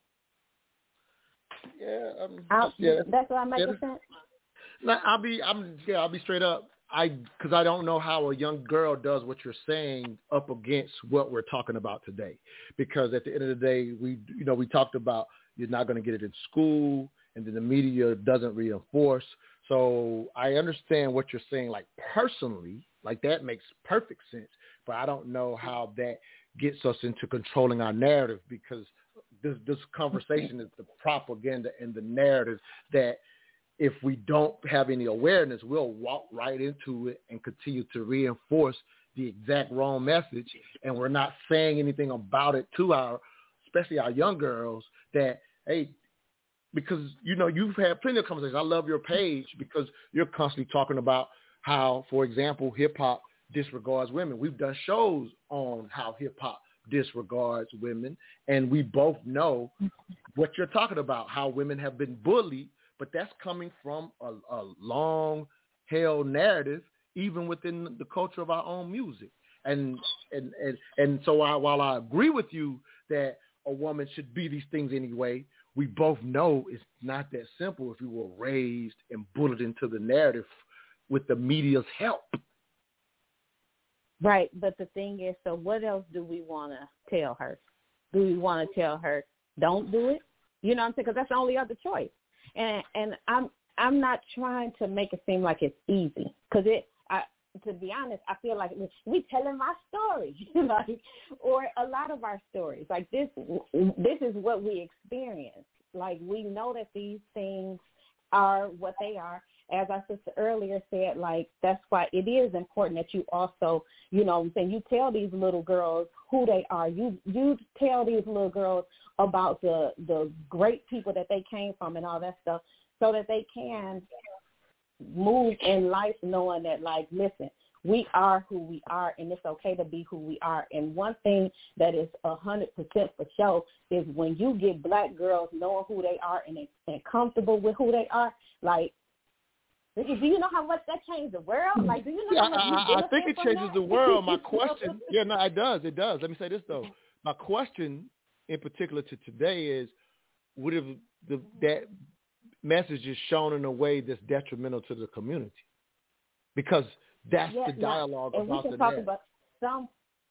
That's what I'm making sense. No, I'll be straight up. Because I don't know how a young girl does what you're saying up against what we're talking about today. Because at the end of the day, we talked about you're not going to get it in school, and then the media doesn't reinforce. So I understand what you're saying, like, personally, like, that makes perfect sense. But I don't know how that gets us into controlling our narrative, because this conversation is the propaganda and the narrative that, if we don't have any awareness, we'll walk right into it and continue to reinforce the exact wrong message. And we're not saying anything about it to especially our young girls, that, hey, because, you know, you've had plenty of conversations. I love your page because you're constantly talking about how, for example, hip hop disregards women. We've done shows on how hip hop disregards women, and we both know what you're talking about, how women have been bullied. But that's coming from a long-held narrative, even within the culture of our own music. And so while I agree with you that a woman should be these things anyway, we both know it's not that simple if we were raised and bullied into the narrative with the media's help. Right, but the thing is, so what else do we want to tell her? Do we want to tell her, don't do it? You know what I'm saying? Because that's the only other choice. And I'm not trying to make it seem like it's easy, because to be honest, I feel like we telling my story, like, or a lot of our stories. Like, this is what we experience. Like, we know that these things are what they are. As our sister earlier said, like, that's why it is important that you also, you know what I'm saying, you tell these little girls who they are. You tell these little girls about the great people that they came from and all that stuff, so that they can move in life knowing that, like, listen, we are who we are, and it's okay to be who we are. And one thing that is 100% for sure is when you get black girls knowing who they are and comfortable with who they are, like, do you know how much that changed the world? Like, do you know how much I think it changes the world. My question, it does. It does. Let me say this, though. My question in particular to today is, what if that message is shown in a way that's detrimental to the community? Because that's the dialogue and about we can talk about some,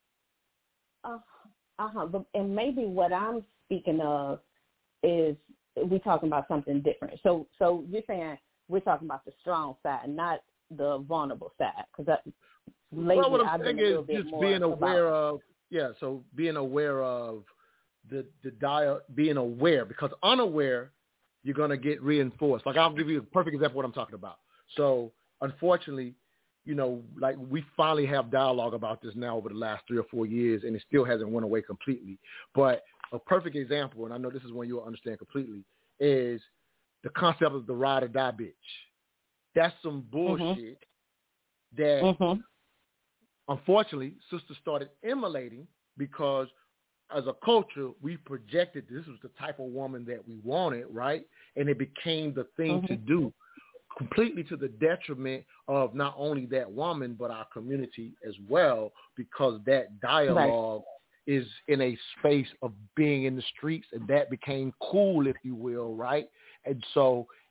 and maybe what I'm speaking of is we talking about something different. So you're saying we're talking about the strong side, not the vulnerable side, because lately what I've I'm been saying a little is bit just more being aware about, of, so being aware of being aware, because unaware, you're going to get reinforced. Like, I'll give you a perfect example of what I'm talking about. So, unfortunately, you know, like, we finally have dialogue about this now over the last 3 or 4 years, and it still hasn't went away completely. But a perfect example, and I know this is one you'll understand completely, is the concept of the ride or die bitch. That's some bullshit that, unfortunately, sisters started emulating, because as a culture, we projected this was the type of woman that we wanted, right? And it became the thing to do, completely to the detriment of not only that woman, but our community as well, because that dialogue is in a space of being in the streets, and that became cool, if you will, right? And so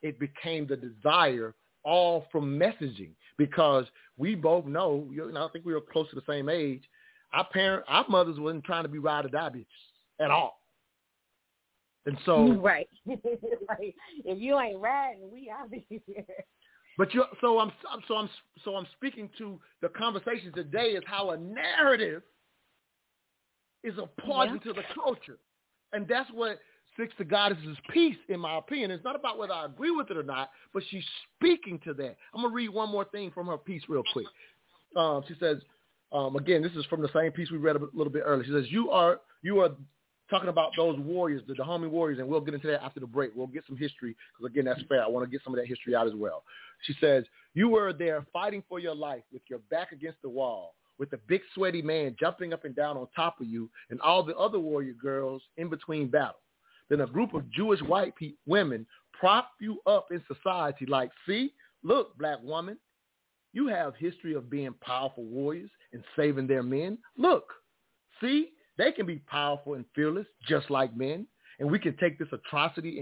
it became the desire all from messaging, because we both know, I think we were close to the same age. Our mothers wasn't trying to be ride or die bitches at all. And so, right. If you ain't riding, we out here. But I'm speaking to the conversation today is how a narrative is a poison to the culture, and that's what Six to Goddess's piece, in my opinion. It's not about whether I agree with it or not, but she's speaking to that. I'm gonna read one more thing from her piece real quick. She says, again, this is from the same piece we read a little bit earlier. She says, you are talking about those warriors, the Dahomey warriors, and we'll get into that after the break. We'll get some history, because, again, that's fair. I want to get some of that history out as well. She says, you were there fighting for your life with your back against the wall, with a big sweaty man jumping up and down on top of you and all the other warrior girls in between battles. Then a group of Jewish white women prop you up in society like, see, look, black woman, you have history of being powerful warriors and saving their men. Look, see, they can be powerful and fearless just like men, and we can take this atrocity,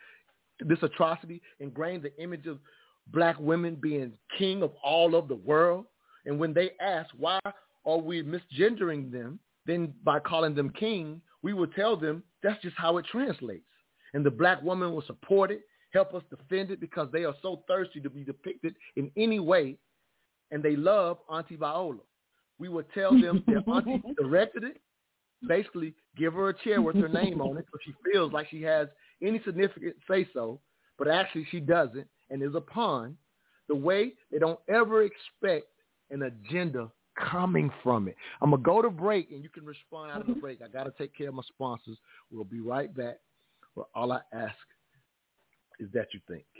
ingrain the image of black women being king of all of the world. And when they ask why are we misgendering them, then by calling them king, we will tell them that's just how it translates. And the black woman will support it, help us defend it, because they are so thirsty to be depicted in any way, and they love Auntie Viola. We will tell them their auntie directed it, basically give her a chair with her name on it so she feels like she has any significant say-so, but actually she doesn't and is a pawn. The way they don't ever expect an agenda coming from it. I'm going to go to break, and you can respond out of the break. I got to take care of my sponsors. We'll be right back. Well, all I ask is that you think.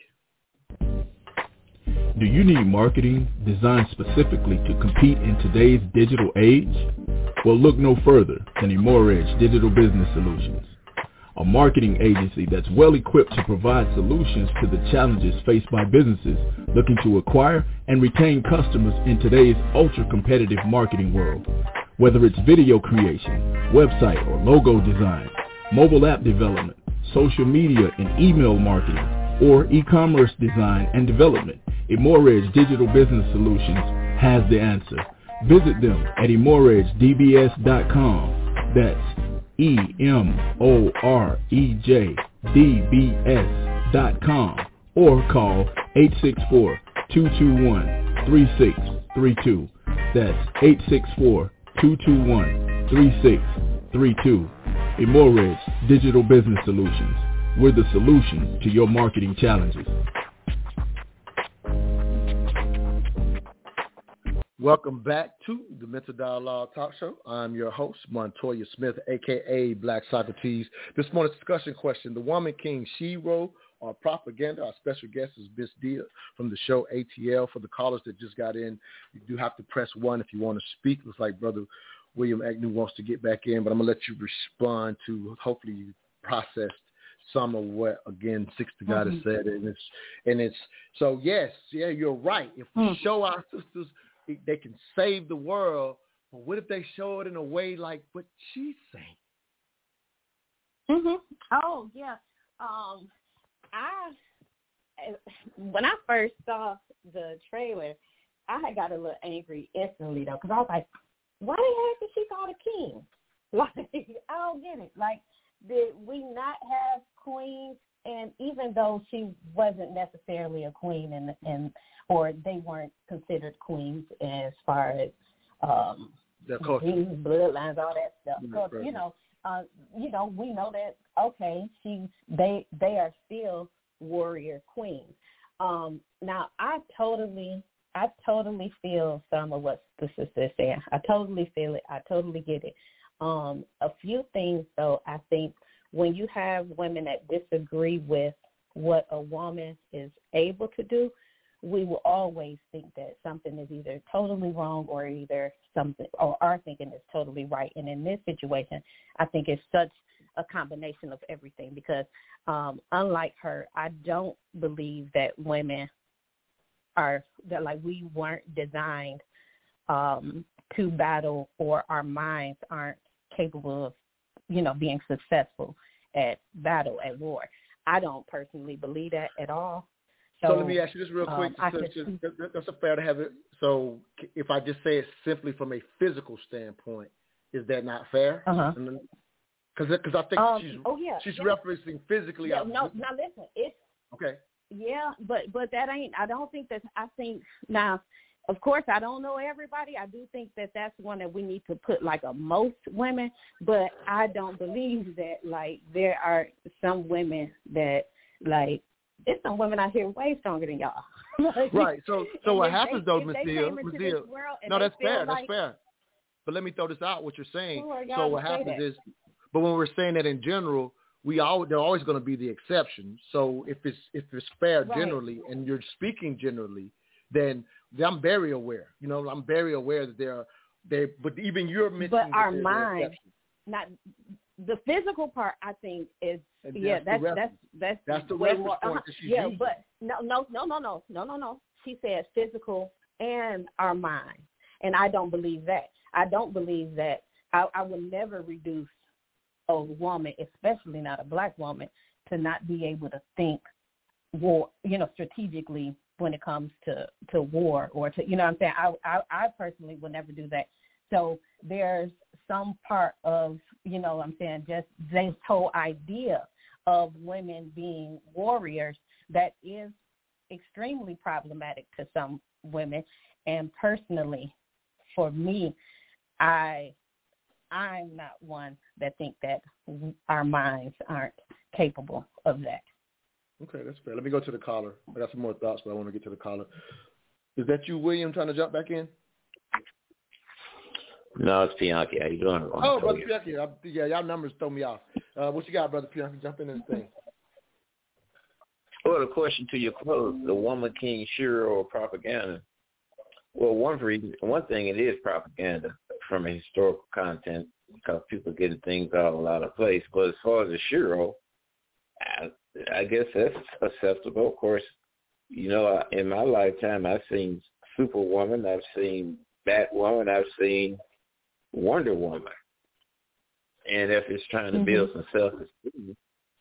Do you need marketing designed specifically to compete in today's digital age? Well, look no further than Emoredge Digital Business Solutions, a marketing agency that's well equipped to provide solutions to the challenges faced by businesses looking to acquire and retain customers in today's ultra-competitive marketing world. Whether it's video creation, website or logo design, mobile app development, social media and email marketing, or e-commerce design and development, Emoredge Digital Business Solutions has the answer. Visit them at emoredgedbs.com. That's EMOREJDBS.com, or call 864-221-3632. That's 864-221-3632. Emoredge Digital Business Solutions. We're the solution to your marketing challenges. Welcome back to the Mental Dialogue Talk Show. I'm your host, Montoya Smith, a.k.a. Black Socrates. This morning's discussion question, the woman king, Shero or propaganda? Our special guest is Miss Dia from the show ATL. For the callers that just got in, you do have to press 1 if you want to speak. Looks like Brother William Agnew wants to get back in, but I'm going to let you respond to, hopefully you processed some of what, again, Six to God has said. And it's so, yes, yeah, you're right. If we show our sisters they can save the world, but what if they show it in a way like what she's saying? Oh, yeah. When I first saw the trailer, I had got a little angry instantly, though, because I was like, why the heck did she call the king? Like, I don't get it. Like, did we not have queens? And even though she wasn't necessarily a queen and or they weren't considered queens as far as bloodlines, all that stuff. So, we know that, okay, they are still warrior queens. Now I totally feel some of what the sister is saying. I totally feel it. I totally get it. A few things though, I think when you have women that disagree with what a woman is able to do, we will always think that something is either totally wrong or either something, or our thinking is totally right. And in this situation, I think it's such a combination of everything because unlike her, I don't believe that women are, that like we weren't designed to battle, or our minds aren't capable of, being successful at battle, at war. I don't personally believe that at all. So let me ask you this real quick. That's a fair to have it. So if I just say it simply from a physical standpoint, is that not fair? Because I think she's referencing physically. Yeah, now listen, it's okay. Yeah, but that ain't. I don't think that. I think now. Of course, I don't know everybody. I do think that that's one that we need to put like a most women, but I don't believe that like there are some women that like there's some women out here way stronger than y'all. Right. So what happens though, Ms. Dia? No, that's fair. That's fair. But let me throw this out. What you're saying. So what happens is, but when we're saying that in general, they're always going to be the exception. So if it's fair generally, and you're speaking generally, then I'm very aware. I'm very aware that but even you're mentioning. But our mind, not the physical part, I think is that's the way reference more. point that she's using. But no. She said physical and our mind, and I don't believe that. I don't believe that. I would never reduce a woman, especially not a black woman, to not be able to think strategically when it comes to war or to, what I'm saying? I personally would never do that. So there's some part of, what I'm saying, just this whole idea of women being warriors that is extremely problematic to some women. And personally, for me, I'm not one that think that our minds aren't capable of that. Okay, that's fair. Let me go to the caller. I got some more thoughts, but I want to get to the caller. Is that you, William, trying to jump back in? No, it's Bianchi. How you doing? Oh, Brother Bianchi. Yeah, y'all numbers throw me off. What you got, Brother Bianchi? Jump in this thing. Well, the question to your close, the woman king sure or propaganda? Well, one thing, it is propaganda from a historical content because people getting things all out of place. But as far as the shiro, I guess that's acceptable. Of course, in my lifetime, I've seen Superwoman, I've seen Batwoman, I've seen Wonder Woman. And if it's trying to build some self-esteem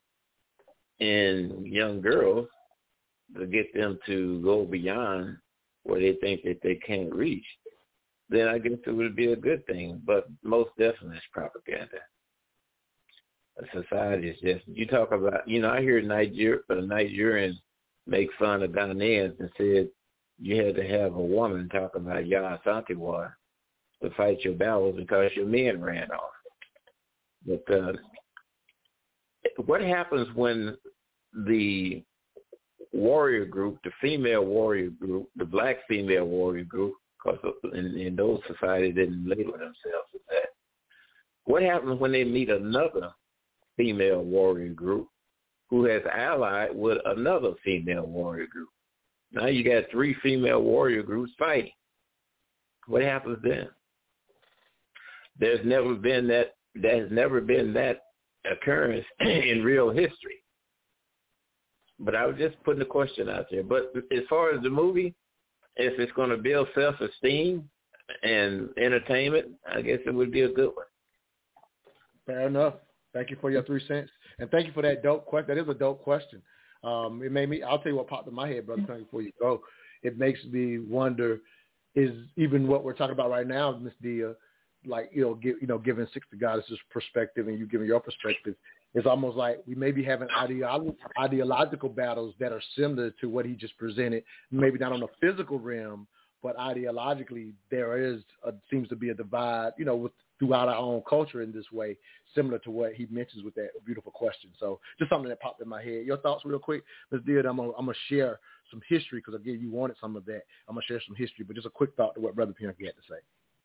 in young girls to get them to go beyond where they think that they can't reach, then I guess it would be a good thing. But most definitely it's propaganda. Society is just, you talk about, I hear Nigerians make fun of Ghanaians and said you had to have a woman talk about Yah Asante to fight your battles because your men ran off. But what happens when the warrior group, the female warrior group, the black female warrior group, because in those societies they didn't label themselves as that, what happens when they meet another female warrior group who has allied with another female warrior group? Now you got 3 female warrior groups fighting. What happens then? There's never been that occurrence in real history. But I was just putting the question out there. But as far as the movie, if it's going to build self-esteem and entertainment, I guess it would be a good one. Fair enough. Thank you for your 3 cents. And thank you for that dope question. That is a dope question. It made me, I'll tell you what popped in my head, brother, before you go. It makes me wonder, is even what we're talking about right now, Ms. Dia, like, giving Six to Goddess's perspective and you giving your perspective, it's almost like we may be having ideological battles that are similar to what he just presented, maybe not on the physical realm, but ideologically there seems to be a divide, throughout our own culture in this way, similar to what he mentions with that beautiful question. So just something that popped in my head. Your thoughts real quick, Ms. Dia. I'm gonna share some history because again, you wanted some of that. I'm gonna share some history, but just a quick thought to what Brother Bianchi had to say.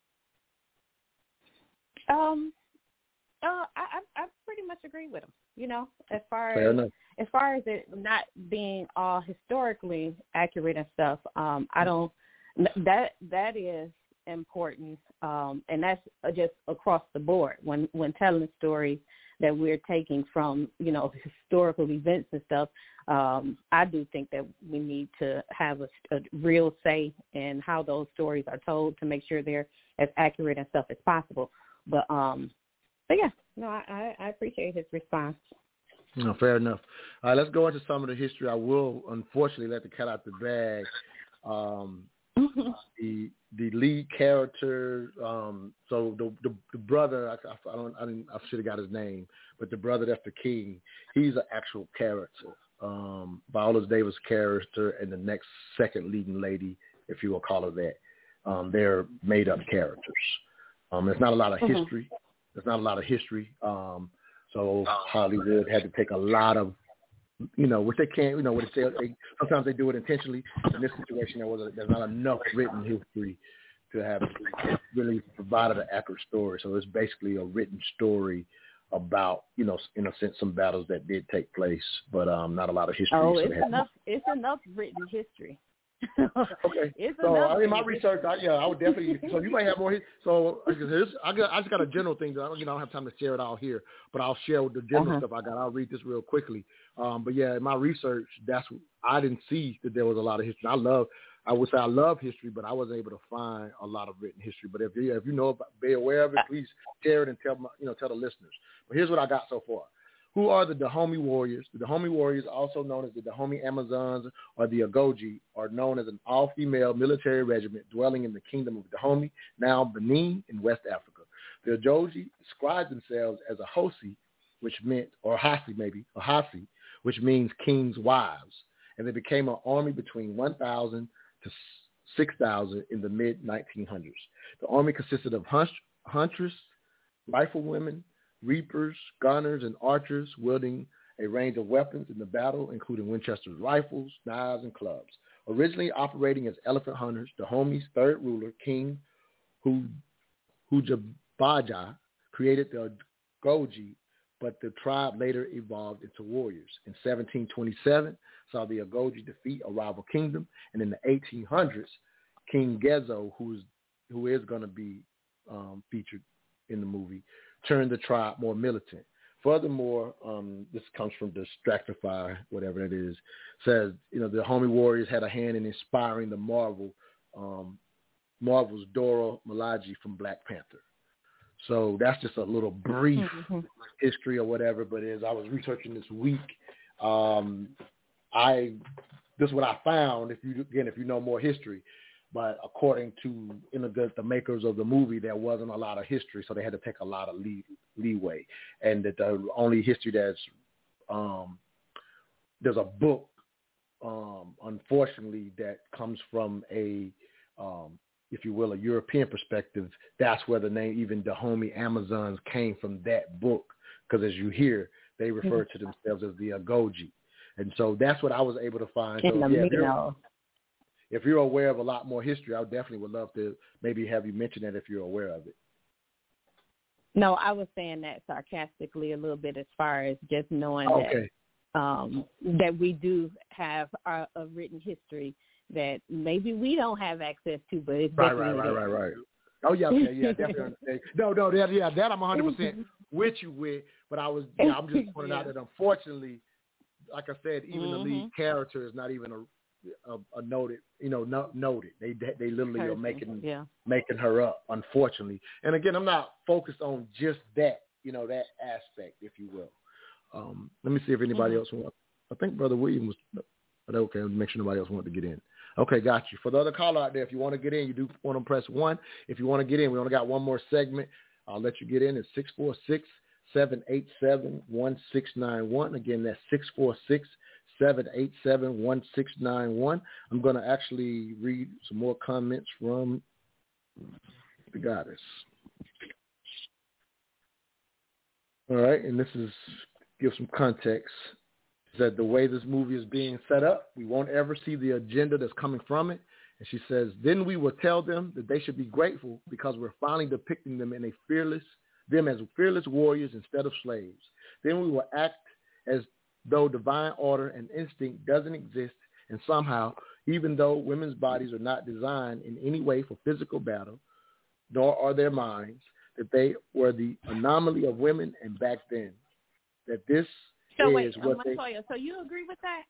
I pretty much agree with him. As far as it not being all historically accurate and stuff, I don't. That is important, and that's just across the board. When telling stories that we're taking from historical events and stuff, I do think that we need to have a real say in how those stories are told to make sure they're as accurate and stuff as possible. But yeah, no, I appreciate his response. No, fair enough. All right, let's go into some of the history. I will, unfortunately, let the cat out the bag. The lead character, so the brother, I should have got his name, but the brother that's the king, he's an actual character. Viola Davis' character and the next second leading lady, if you will call her that, they're made up characters. There's not a lot of history. There's not a lot of history. So Hollywood had to take a lot of, which they can't, what they say, sometimes they do it intentionally. In this situation, there's not enough written history to have really provided an accurate story. So it's basically a written story about, in a sense, some battles that did take place, but not a lot of history. Oh, so it's enough written history. Okay. So in my research, I would definitely. So you might have more. So I just got a general thing. I don't have time to share it all here, but I'll share with the general stuff I got. I'll read this real quickly. But yeah, in my research, I didn't see that there was a lot of history. I would say I love history, but I wasn't able to find a lot of written history. But if you know about, be aware of it, please share it and tell the listeners. But here's what I got so far. Who are the Dahomey Warriors? The Dahomey Warriors, also known as the Dahomey Amazons or the Agoji, are known as an all-female military regiment dwelling in the kingdom of Dahomey, now Benin in West Africa. The Agoji described themselves as a Hosi, which meant, or Hasi maybe, or Hasi, which means king's wives, and they became an army between 1,000 to 6,000 in the mid-1900s. The army consisted of huntress, riflewomen, reapers, gunners, and archers wielding a range of weapons in the battle, including Winchester's rifles, knives, and clubs. Originally operating as elephant hunters, Dahomey's third ruler, King Hujabaja, created the Agoji, but the tribe later evolved into warriors. In 1727, saw the Agoji defeat a rival kingdom, and in the 1800s, King Gezo, who is going to be featured in the movie, turned the tribe more militant. Furthermore, this comes from Distractify, whatever it is, says, the Dahomey Warriors had a hand in inspiring the Marvel's Dora Milaje from Black Panther. So that's just a little brief history or whatever, but as I was researching this week, this is what I found, if you know more history. But according to the makers of the movie, there wasn't a lot of history, so they had to take a lot of leeway. And that the only history there's a book, unfortunately, that comes from a if you will, a European perspective. That's where the name even Dahomey Amazons came from, that book, because as you hear, they refer to themselves as the Agoji. And so that's what I was able to find. So, if you're aware of a lot more history, I definitely would love to maybe have you mention that if you're aware of it. No, I was saying that sarcastically a little bit, as far as just knowing that we do have a written history that maybe we don't have access to, but it's definitely right. Oh yeah, okay, yeah, definitely. That I'm 100% with you with. But I'm just pointing out that unfortunately, like I said, even the lead character is not even a noted, noted. They literally are making her up, unfortunately. And again, I'm not focused on just that, that aspect, if you will. Let me see if anybody else wants. I think Brother William was, but okay, make sure nobody else wanted to get in. Okay, got you. For the other caller out there, if you want to get in, you do want to press 1. If you want to get in, we only got one more segment. I'll let you get in. It's 646-787-1691. Again, that's 646-787-1691. I'm going to actually read some more comments from the goddess. All right, and this is, give some context, that the way this movie is being set up, we won't ever see the agenda that's coming from it. And she says, then we will tell them that they should be grateful because we're finally depicting them as fearless warriors instead of slaves. Then we will act as though divine order and instinct doesn't exist, and somehow, even though women's bodies are not designed in any way for physical battle, nor are their minds, that they were the anomaly of women, and back then, that this so is wait, what Montoya, so you agree with that?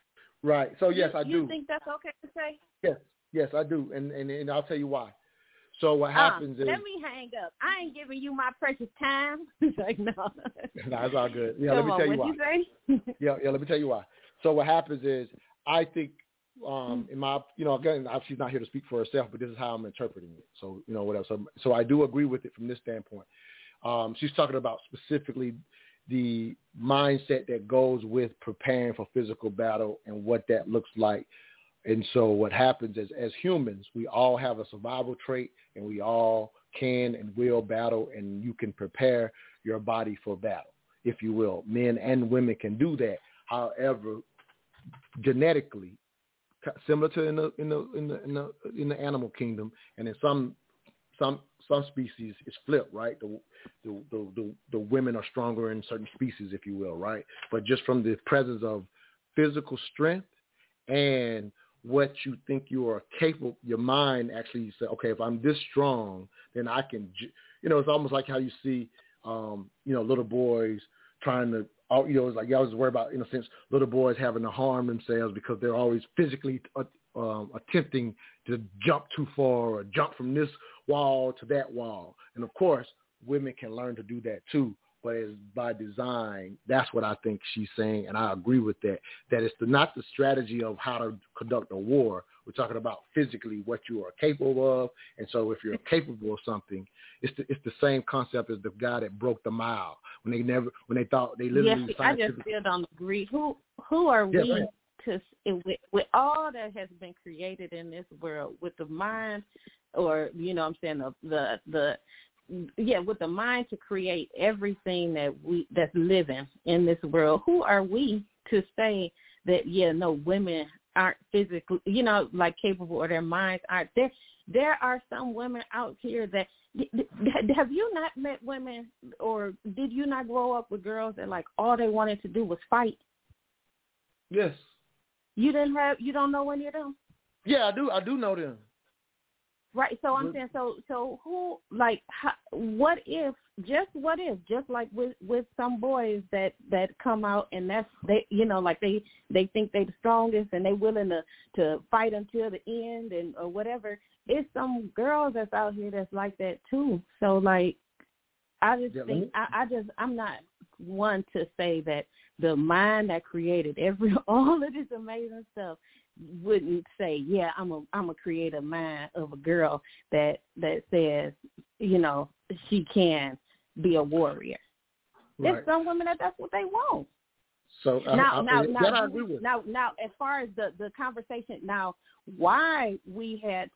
Right. So yes, I do. You think that's okay to say? Yes, I do, and I'll tell you why. So what happens is... Let me hang up. I ain't giving you my precious time. Like, no. That's all good. Yeah, Come let me tell you why. You say? yeah, let me tell you why. So what happens is, I think, in my, again, she's not here to speak for herself, but this is how I'm interpreting it. So, whatever. So I do agree with it from this standpoint. She's talking about specifically the mindset that goes with preparing for physical battle and what that looks like. And so what happens is, as humans, we all have a survival trait, and we all can and will battle, and you can prepare your body for battle, if you will. Men and women can do that. However, genetically, similar to in the animal kingdom, and in some species, it's flipped, right? The women are stronger in certain species, if you will, right? But just from the presence of physical strength and what you think you are capable, your mind actually says, okay, if I'm this strong, then I can, it's almost like how you see, little boys trying to, it's like you always worry about, in a sense, little boys having to harm themselves because they're always physically attempting to jump too far or jump from this wall to that wall. And of course, women can learn to do that too. But it's by design. That's what I think she's saying, and I agree with that. That it's not the strategy of how to conduct a war. We're talking about physically what you are capable of, and so if you're capable of something, it's the same concept as the guy that broke the mile when they thought they literally. Yes, I just still don't agree. Who are we to with all that has been created in this world with the mind, or I'm saying with the mind to create everything that's living in this world, who are we to say that, women aren't physically, capable, or their minds aren't there? There are some women out here that, have you not met women, or did you not grow up with girls that all they wanted to do was fight? Yes. You don't know any of them? Yeah, I do know them. Right, so I'm saying, so who, what if, just like with some boys that come out and they think they're the strongest and they're willing to fight until the end or whatever. It's some girls that's out here that's like that too. So I just think, I'm not one to say that the mind that created all of this amazing stuff wouldn't say, I'm a create a mind of a girl that says, she can be a warrior. Right. There's some women that's what they want. So now, I agree with. Now, as far as the conversation, why we had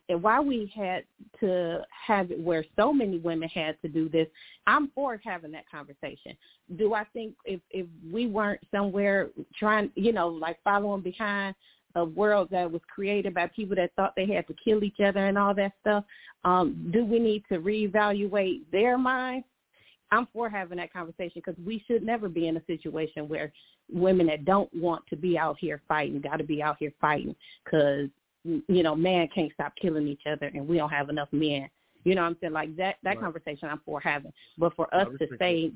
to have it where so many women had to do this, I'm for having that conversation. Do I think if we weren't somewhere trying, following behind a world that was created by people that thought they had to kill each other and all that stuff, do we need to reevaluate their minds? I'm for having that conversation, because we should never be in a situation where women that don't want to be out here fighting got to be out here fighting because, man can't stop killing each other and we don't have enough men. You know what I'm saying? Like that right. Conversation I'm for having. But for us to say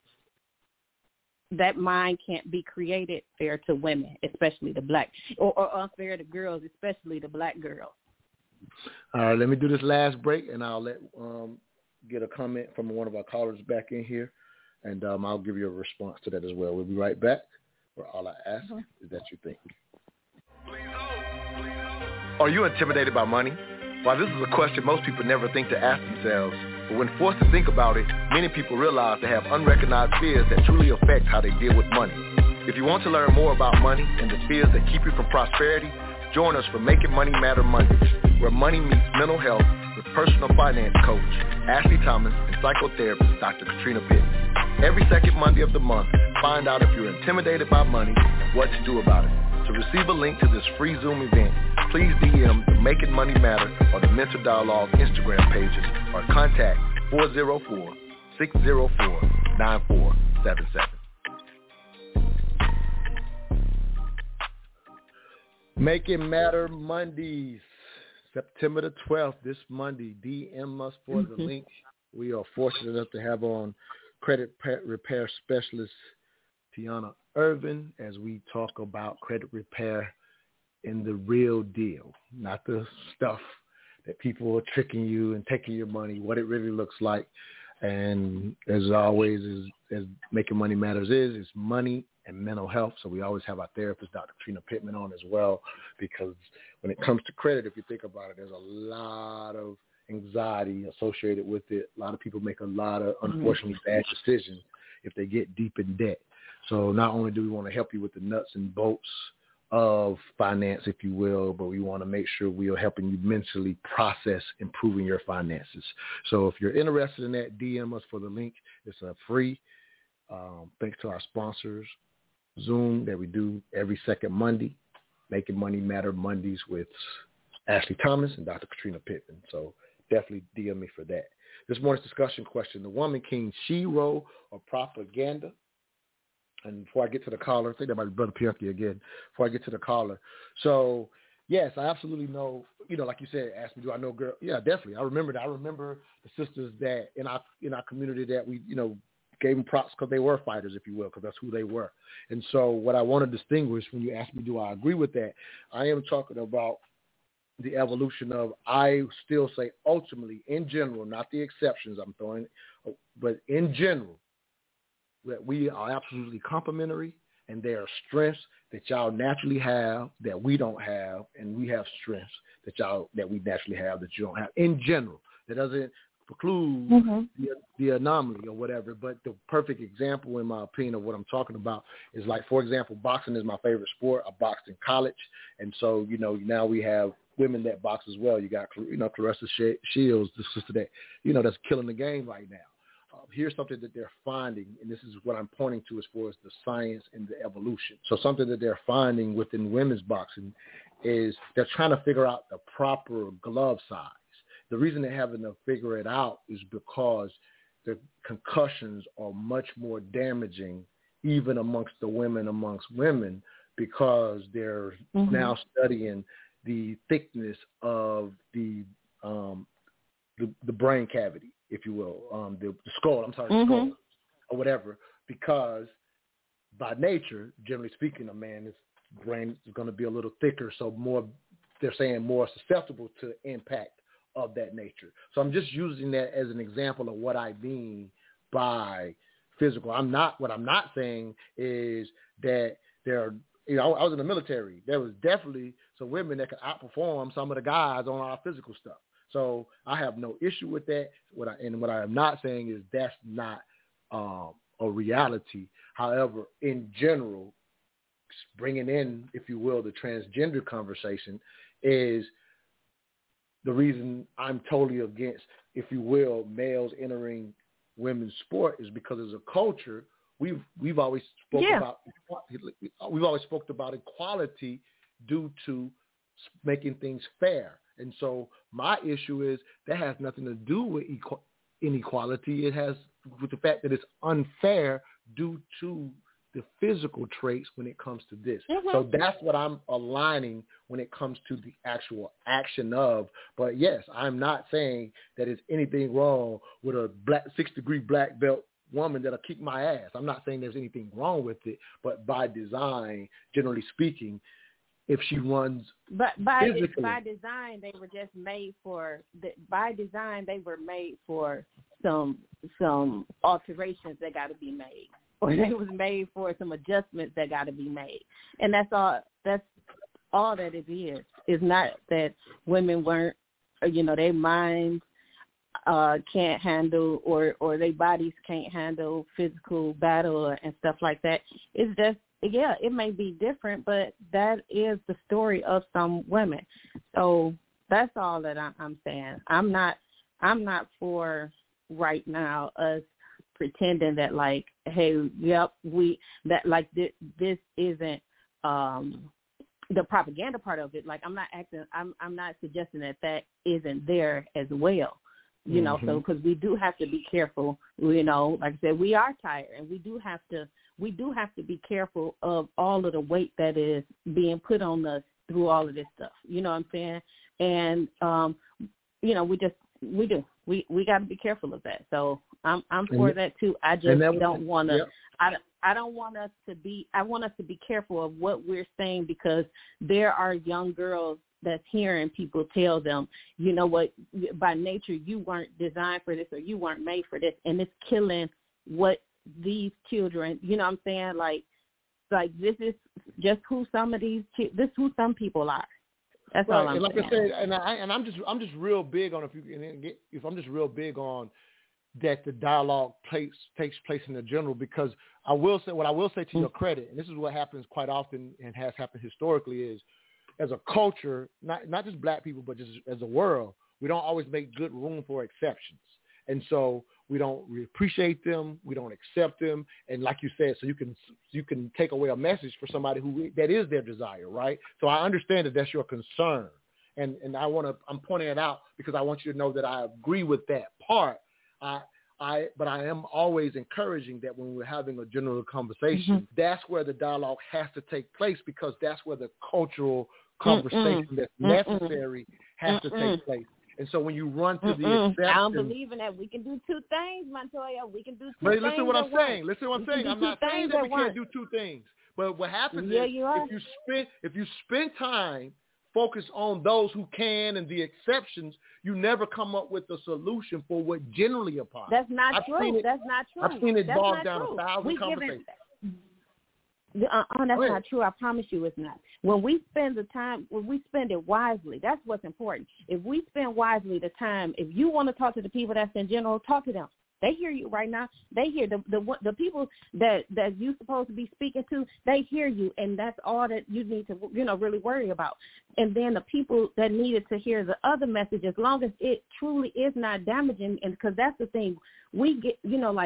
that mind can't be created fair to women, especially the black, or unfair to girls, especially the black girls. All right, let me do this last break, and I'll let get a comment from one of our callers back in here, and I'll give you a response to that as well. We'll be right back, where all I ask is that you think. Are you intimidated by money? While this is a question most people never think to ask themselves, but when forced to think about it, many people realize they have unrecognized fears that truly affect how they deal with money. If you want to learn more about money and the fears that keep you from prosperity, join us for Making Money Matter Mondays, where money meets mental health with personal finance coach Ashley Thomas and psychotherapist Dr. Katrina Pitts. Every second Monday of the month, find out if you're intimidated by money and what to do about it. To receive a link to this free Zoom event, please DM the Making Money Matter or the Mental Dialogue Instagram pages, or contact 404-604-9477. Making Matter Mondays, September the 12th, this Monday. DM us for the link. We are fortunate enough to have on credit repair specialist Tiana Irvin as we talk about credit repair in the real deal, not the stuff that people are tricking you and taking your money, what it really looks like. And as always, as Making Money Matters is money and mental health. So we always have our therapist, Dr. Trina Pittman, on as well, because when it comes to credit, if you think about it, there's a lot of anxiety associated with it. A lot of people make a lot of, unfortunately, bad decisions if they get deep in debt. So not only do we want to help you with the nuts and bolts of finance, if you will, but we want to make sure we are helping you mentally process improving your finances. So if you're interested in that, DM us for the link. It's a free, thanks to our sponsors, Zoom, that we do every second Monday, Making Money Matter Mondays with Ashley Thomas and Dr. Katrina Pittman. So definitely DM me for that. This morning's discussion question: the woman king, shero or propaganda? And before I get to the caller, I think that might be Brother Pianki again. Before I get to the caller, so yes, I absolutely know. Like you said, ask me, do I know girl? Yeah, definitely. I remember that. I remember the sisters that in our community that we gave them props because they were fighters, if you will, because that's who they were. And so what I want to distinguish when you ask me, do I agree with that? I am talking about the evolution of, I still say ultimately, in general, not the exceptions I'm throwing, but in general, that we are absolutely complementary, and there are strengths that y'all naturally have that we don't have, and we have strengths that we naturally have that you don't have. In general, that doesn't preclude the anomaly or whatever. But the perfect example, in my opinion, of what I'm talking about is, like, for example, boxing is my favorite sport. I boxed in college, and so now we have women that box as well. You got Clarissa Shields, the sister that that's killing the game right now. Here's something that they're finding, and this is what I'm pointing to as far as the science and the evolution. So something that they're finding within women's boxing is they're trying to figure out the proper glove size. The reason they're having to figure it out is because the concussions are much more damaging even amongst women, because they're now studying the thickness of the brain cavity, if you will, the skull, the skull, or whatever, because by nature, generally speaking, a man's brain is going to be a little thicker, so they're saying more susceptible to impact of that nature. So I'm just using that as an example of what I mean by physical. What I'm not saying is that there are, I was in the military. There was definitely some women that could outperform some of the guys on our physical stuff. So I have no issue with that. What I am not saying is that's not a reality. However, in general, bringing in, if you will, the transgender conversation is the reason I'm totally against, if you will, males entering women's sport, is because as a culture, we've always spoke about equality due to making things fair. And so my issue is that has nothing to do with inequality. It has with the fact that it's unfair due to the physical traits when it comes to this. So that's what I'm aligning when it comes to the actual action of. But yes, I'm not saying that it's anything wrong with a 6-degree black belt woman that'll kick my ass. I'm not saying there's anything wrong with it, but by design, generally speaking, if she runs by design, they were just made for. By design, they were made for some alterations that got to be made, or they was made for some adjustments that got to be made, and that's all. That's all that it is. It's not that women weren't, their minds can't handle, or their bodies can't handle physical battle and stuff like that. It's just. Yeah, it may be different, but that is the story of some women. So that's all that I'm saying. I'm not for right now us pretending that like, hey, yep, this isn't the propaganda part of it. Like I'm not suggesting that isn't there as well. So because we do have to be careful. Like I said, we are tired, and we do have to be careful of all of the weight that is being put on us through all of this stuff. You know what I'm saying? And we got to be careful of that. So I'm for that too. I just don't want to. I don't want us to be. I want us to be careful of what we're saying, because there are young girls that's hearing people tell them, you know what, by nature you weren't designed for this or you weren't made for this, and it's killing what these children, you know what I'm saying, like this is just who some of these this is who some people are. That's all I'm saying. I said, and I'm just real big on if I'm just real big on that the dialogue takes place in the general, because I will say to your credit, and this is what happens quite often and has happened historically, is as a culture, not just black people, but just as a world, we don't always make good room for exceptions. And so we don't appreciate them, we don't accept them, and like you said, so you can take away a message for somebody who that is their desire, right? So I understand that that's your concern, and I'm pointing it out because I want you to know that I agree with that part. But I am always encouraging that when we're having a general conversation, that's where the dialogue has to take place, because that's where the cultural conversation that's necessary has to take place. And so when you run to the exception, I don't believe in that. We can do two things, Montoya. We can do two things. Listen to what I'm saying. Listen to what I'm saying. I'm not saying that we can't do two things. But what happens is if you spend time focus on those who can and the exceptions, you never come up with a solution for what generally applies. That's not true. That's not true. I've seen it bogged down 1,000 conversations. That's not true. I promise you it's not. When we spend it wisely, that's what's important. If we spend wisely the time, if you want to talk to the people that's in general, talk to them. They hear you right now. They hear the people that you're supposed to be speaking to. They hear you, and that's all that you need to really worry about. And then the people that needed to hear the other message, as long as it truly is not damaging, and because that's the thing, we get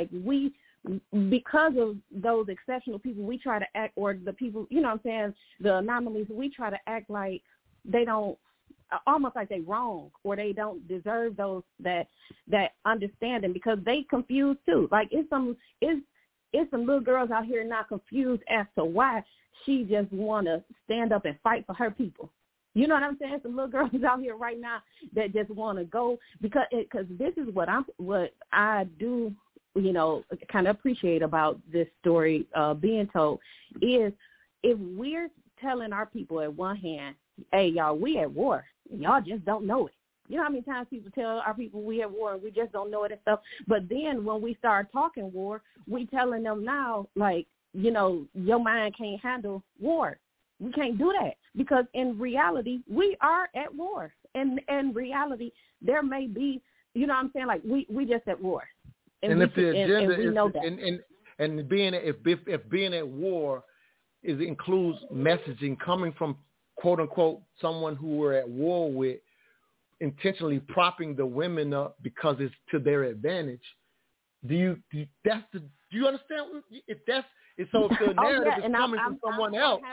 because of those exceptional people, we try to act, or the people, the anomalies, we try to act like they don't, almost like they wrong, or they don't deserve those that understanding, because they confused too. Like it's some little girls out here not confused as to why she just want to stand up and fight for her people. You know what I'm saying? Some little girls out here right now that just want to go because this is what I do. Kind of appreciate about this story being told is if we're telling our people at one hand, hey, y'all, we at war, and y'all just don't know it. You know how many times people tell our people we at war and we just don't know it and stuff? But then when we start talking war, we telling them now, like, your mind can't handle war. We can't do that because in reality, we are at war. And in reality, there may be, you know what I'm saying, like we just at war. And if the agenda we know that. And being if being at war includes messaging coming from quote unquote someone who we're at war with, intentionally propping the women up because it's to their advantage. Do you understand? If that's if the narrative is coming from someone else.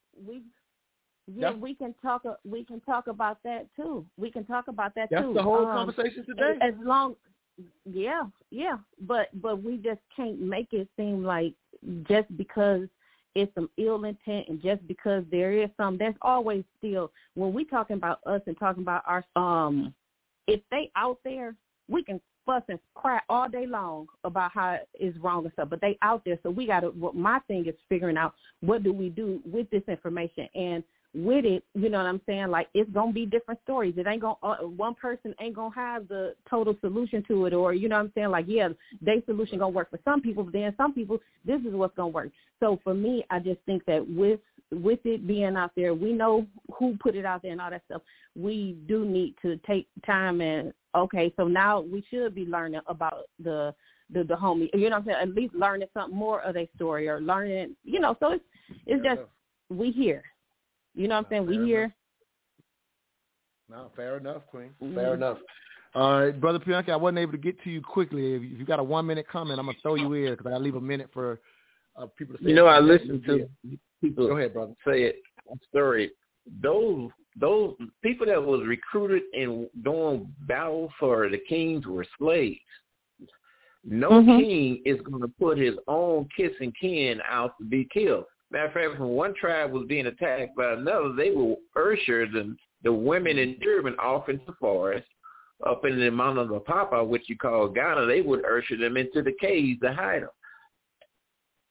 We can talk about that too. That's the whole conversation today. As long. Yeah, but we just can't make it seem like just because it's some ill intent and just because there is some, there's always still, when we talking about us and talking about our, if they out there, we can fuss and cry all day long about how it's wrong and stuff, but they out there, so we got to, my thing is figuring out what do we do with this information, and with it, you know what I'm saying? Like, it's going to be different stories. It ain't going to, one person ain't going to have the total solution to it, or, you know what I'm saying? Like, yeah, their solution going to work for some people, but then some people, this is what's going to work. So for me, I just think that with it being out there, we know who put it out there and all that stuff. We do need to take time and, okay, so now we should be learning about the homie, you know what I'm saying? At least learning something more of their story or learning, so it's just, we here. You know what I'm saying? We here. No, fair enough, Queen. Mm-hmm. Fair enough. All right, Brother Pianki, I wasn't able to get to you quickly. If you got a 1-minute comment, I'm going to throw you in because I leave a minute for people to say. I listen to people Go ahead, brother. Say it. I'm sorry. Those people that was recruited and doing battle for the kings were slaves. No king is going to put his own kiss and kin out to be killed. Matter of fact, when one tribe was being attacked by another, they will usher the women and children off into the forest, up in the mountain of Papa, which you call Ghana. They would usher them into the caves to hide them.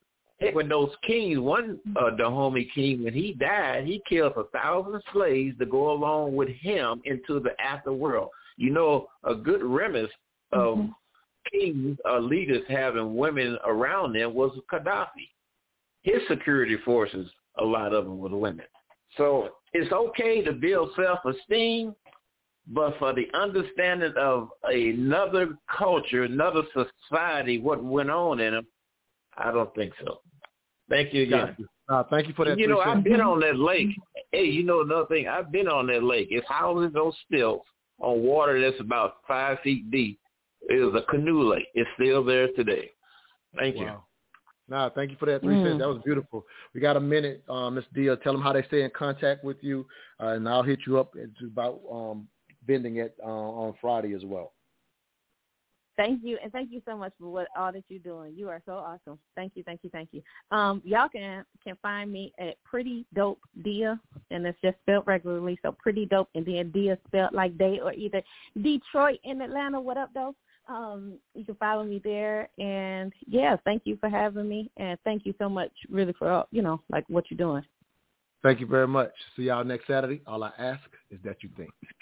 when those kings, one Dahomey king, when he died, he killed 1,000 slaves to go along with him into the afterworld. You know, a good remnant of kings or leaders having women around them was Gaddafi. His security forces, a lot of them were women. So it's okay to build self-esteem, but for the understanding of another culture, another society, what went on in them, I don't think so. Thank you again. Thank you for that. You know, I've been on that lake. Hey, you know another thing? I've been on that lake. It's houses on stilts on water that's about 5 feet deep. It was a canoe lake. It's still there today. Thank you. Thank you for that 3 cents. That was beautiful. We got a minute, Ms. Dia. Tell them how they stay in contact with you, and I'll hit you up about vending it on Friday as well. Thank you, and thank you so much for all that you're doing. You are so awesome. Thank you. Y'all can find me at Pretty Dope Dia, and it's just spelled regularly, so Pretty Dope, and then Dia spelled like day, or either Detroit in Atlanta. What up, though? You can follow me there, and yeah, thank you for having me, and thank you so much, really, for like what you're doing. Thank you very much. See y'all next Saturday. All I ask is that you think.